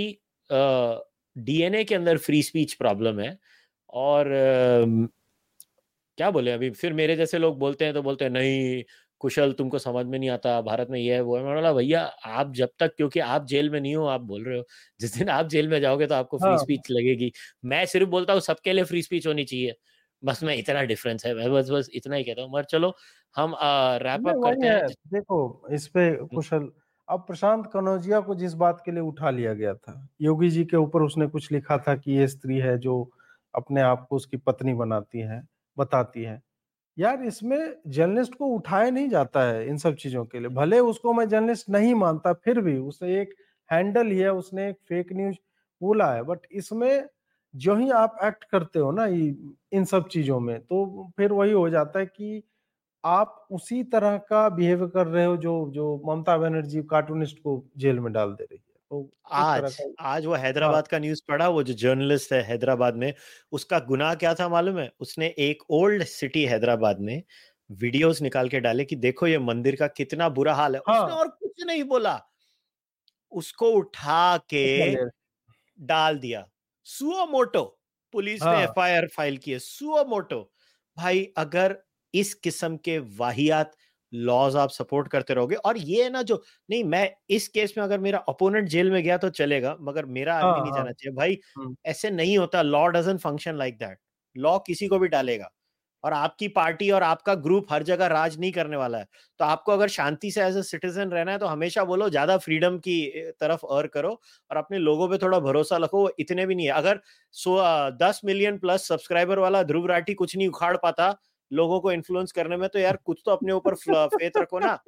डीएनए के अंदर फ्री स्पीच प्रॉब्लम है। और आ, क्या बोले, अभी फिर मेरे जैसे लोग बोलते हैं तो बोलते हैं नहीं कुशल तुमको समझ में नहीं आता, भारत में ये है वो है। मैं बोला भैया आप जब तक, क्योंकि आप जेल में नहीं हो आप बोल रहे हो, जिस दिन आप जेल में जाओगे तो आपको फ्री हाँ। स्पीच लगेगी। मैं सिर्फ बोलता हूँ सबके लिए फ्री स्पीच होनी चाहिए, बस मैं इतना डिफरेंस है, मैं बस बस इतना ही कहता हूँ। मगर चलो हम रैप अप करते हैं। देखो इस पे कुशल, अब प्रशांत कनौजिया को जिस बात के लिए उठा लिया गया था, योगी जी के ऊपर उसने कुछ लिखा था कि ये स्त्री है जो अपने आप को उसकी पत्नी बनाती है बताती है। यार इसमें जर्नलिस्ट को उठाया नहीं जाता है इन सब चीजों के लिए। भले उसको मैं जर्नलिस्ट नहीं मानता, फिर भी उसने एक हैंडल ही है, उसने एक फेक न्यूज बोला है। बट इसमें जो ही आप एक्ट करते हो ना इन सब चीजों में, तो फिर वही हो जाता है कि आप उसी तरह का बिहेव कर रहे हो जो जो ममता बनर्जी कार्टूनिस्ट को जेल में डाल दे रही है। तो एक तरह आज का आज वो हैदराबाद का न्यूज पढ़ा, वो जो जर्नलिस्ट है हैदराबाद में, उसका गुनाह क्या था मालूम है? उसने एक ओल्ड सिटी हैदराबाद में वीडियोस निकाल के डाले कि देखो ये मंदिर का कितना बुरा हाल है। हाँ। उसने और कुछ नहीं बोला, उसको उठा के डाल दिया सुओ मोटो। पुलिस ने हाँ। एफआईआर फाइल की है सुओ मोटो। भाई अगर इस किस्म के वाहियात लॉज आप सपोर्ट करते रहोगे, और ये ना जो नहीं, मैं इस केस में अगर मेरा अपोनेंट जेल में गया तो चलेगा, मगर मेरा हाँ। आदमी नहीं हाँ। जाना चाहिए भाई। हम्म। ऐसे नहीं होता, law doesn't function like that. Law किसी को भी डालेगा, और आपकी पार्टी और आपका ग्रुप हर जगह राज नहीं करने वाला है। तो आपको अगर शांति से एज ए सिटीजन रहना है तो हमेशा बोलो ज्यादा फ्रीडम की तरफ और करो, और अपने लोगों पे थोड़ा भरोसा रखो। इतने भी नहीं है, अगर सो दस मिलियन प्लस सब्सक्राइबर वाला ध्रुव राठी कुछ नहीं उखाड़ पाता लोगों को इन्फ्लुएंस करने में, तो यार कुछ तो अपने ऊपर फेथ रखो ना।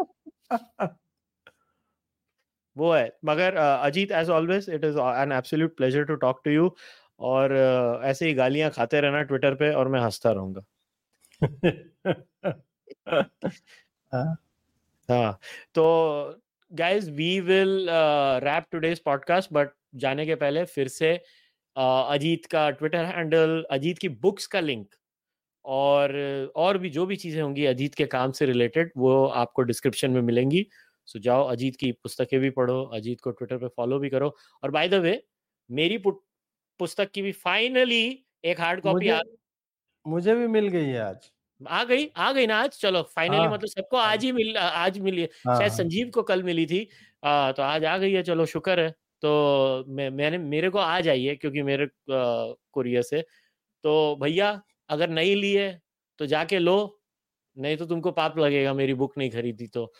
वो है। मगर Ajit as always it is an absolute pleasure to talk to you, और uh, ऐसे ही गालियां खाते रहना ट्विटर पे और मैं हंसता रहूंगा। हाँ, तो guys we will wrap today's podcast, but जाने के पहले फिर से uh, अजीत का ट्विटर हैंडल, अजीत की बुक्स का लिंक, और और भी जो भी चीजें होंगी अजीत के काम से रिलेटेड वो आपको डिस्क्रिप्शन में मिलेंगी। सो जाओ अजीत की पुस्तकें भी पढ़ो, अजीत को ट्विटर पे फॉलो भी करो। और बाय द वे मेरी पुस्तक की भी फाइनली एक हार्ड कॉपी आ मुझे भी मिल गई है आज। आ गई आ गई ना आज। चलो फाइनली, हाँ, मतलब सबको आज ही मिल आज मिली है। हाँ, शायद हाँ। संजीव को कल मिली थी, आ, तो आज आ गई है। चलो शुक्र है। तो मैं मैंने मेरे को आ जाइए क्योंकि मेरे कुरियर से। तो भैया अगर नहीं ली है तो जाके लो, नहीं तो तुमको पाप लगेगा मेरी बुक नहीं खरीदी तो।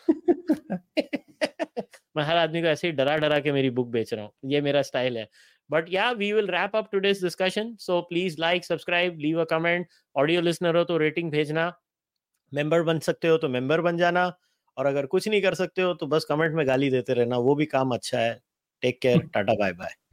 मैं हर आदमी को ऐसे ही डरा डरा के मेरी बुक बेच रहा हूँ, ये मेरा स्टाइल है। बट या we will wrap up today's discussion, so please like subscribe leave a comment. Audio listener हो तो रेटिंग भेजना, मेंबर बन सकते हो तो मेंबर बन जाना, और अगर कुछ नहीं कर सकते हो तो बस कमेंट में गाली देते रहना, वो भी काम अच्छा है। Take care, tata bye bye.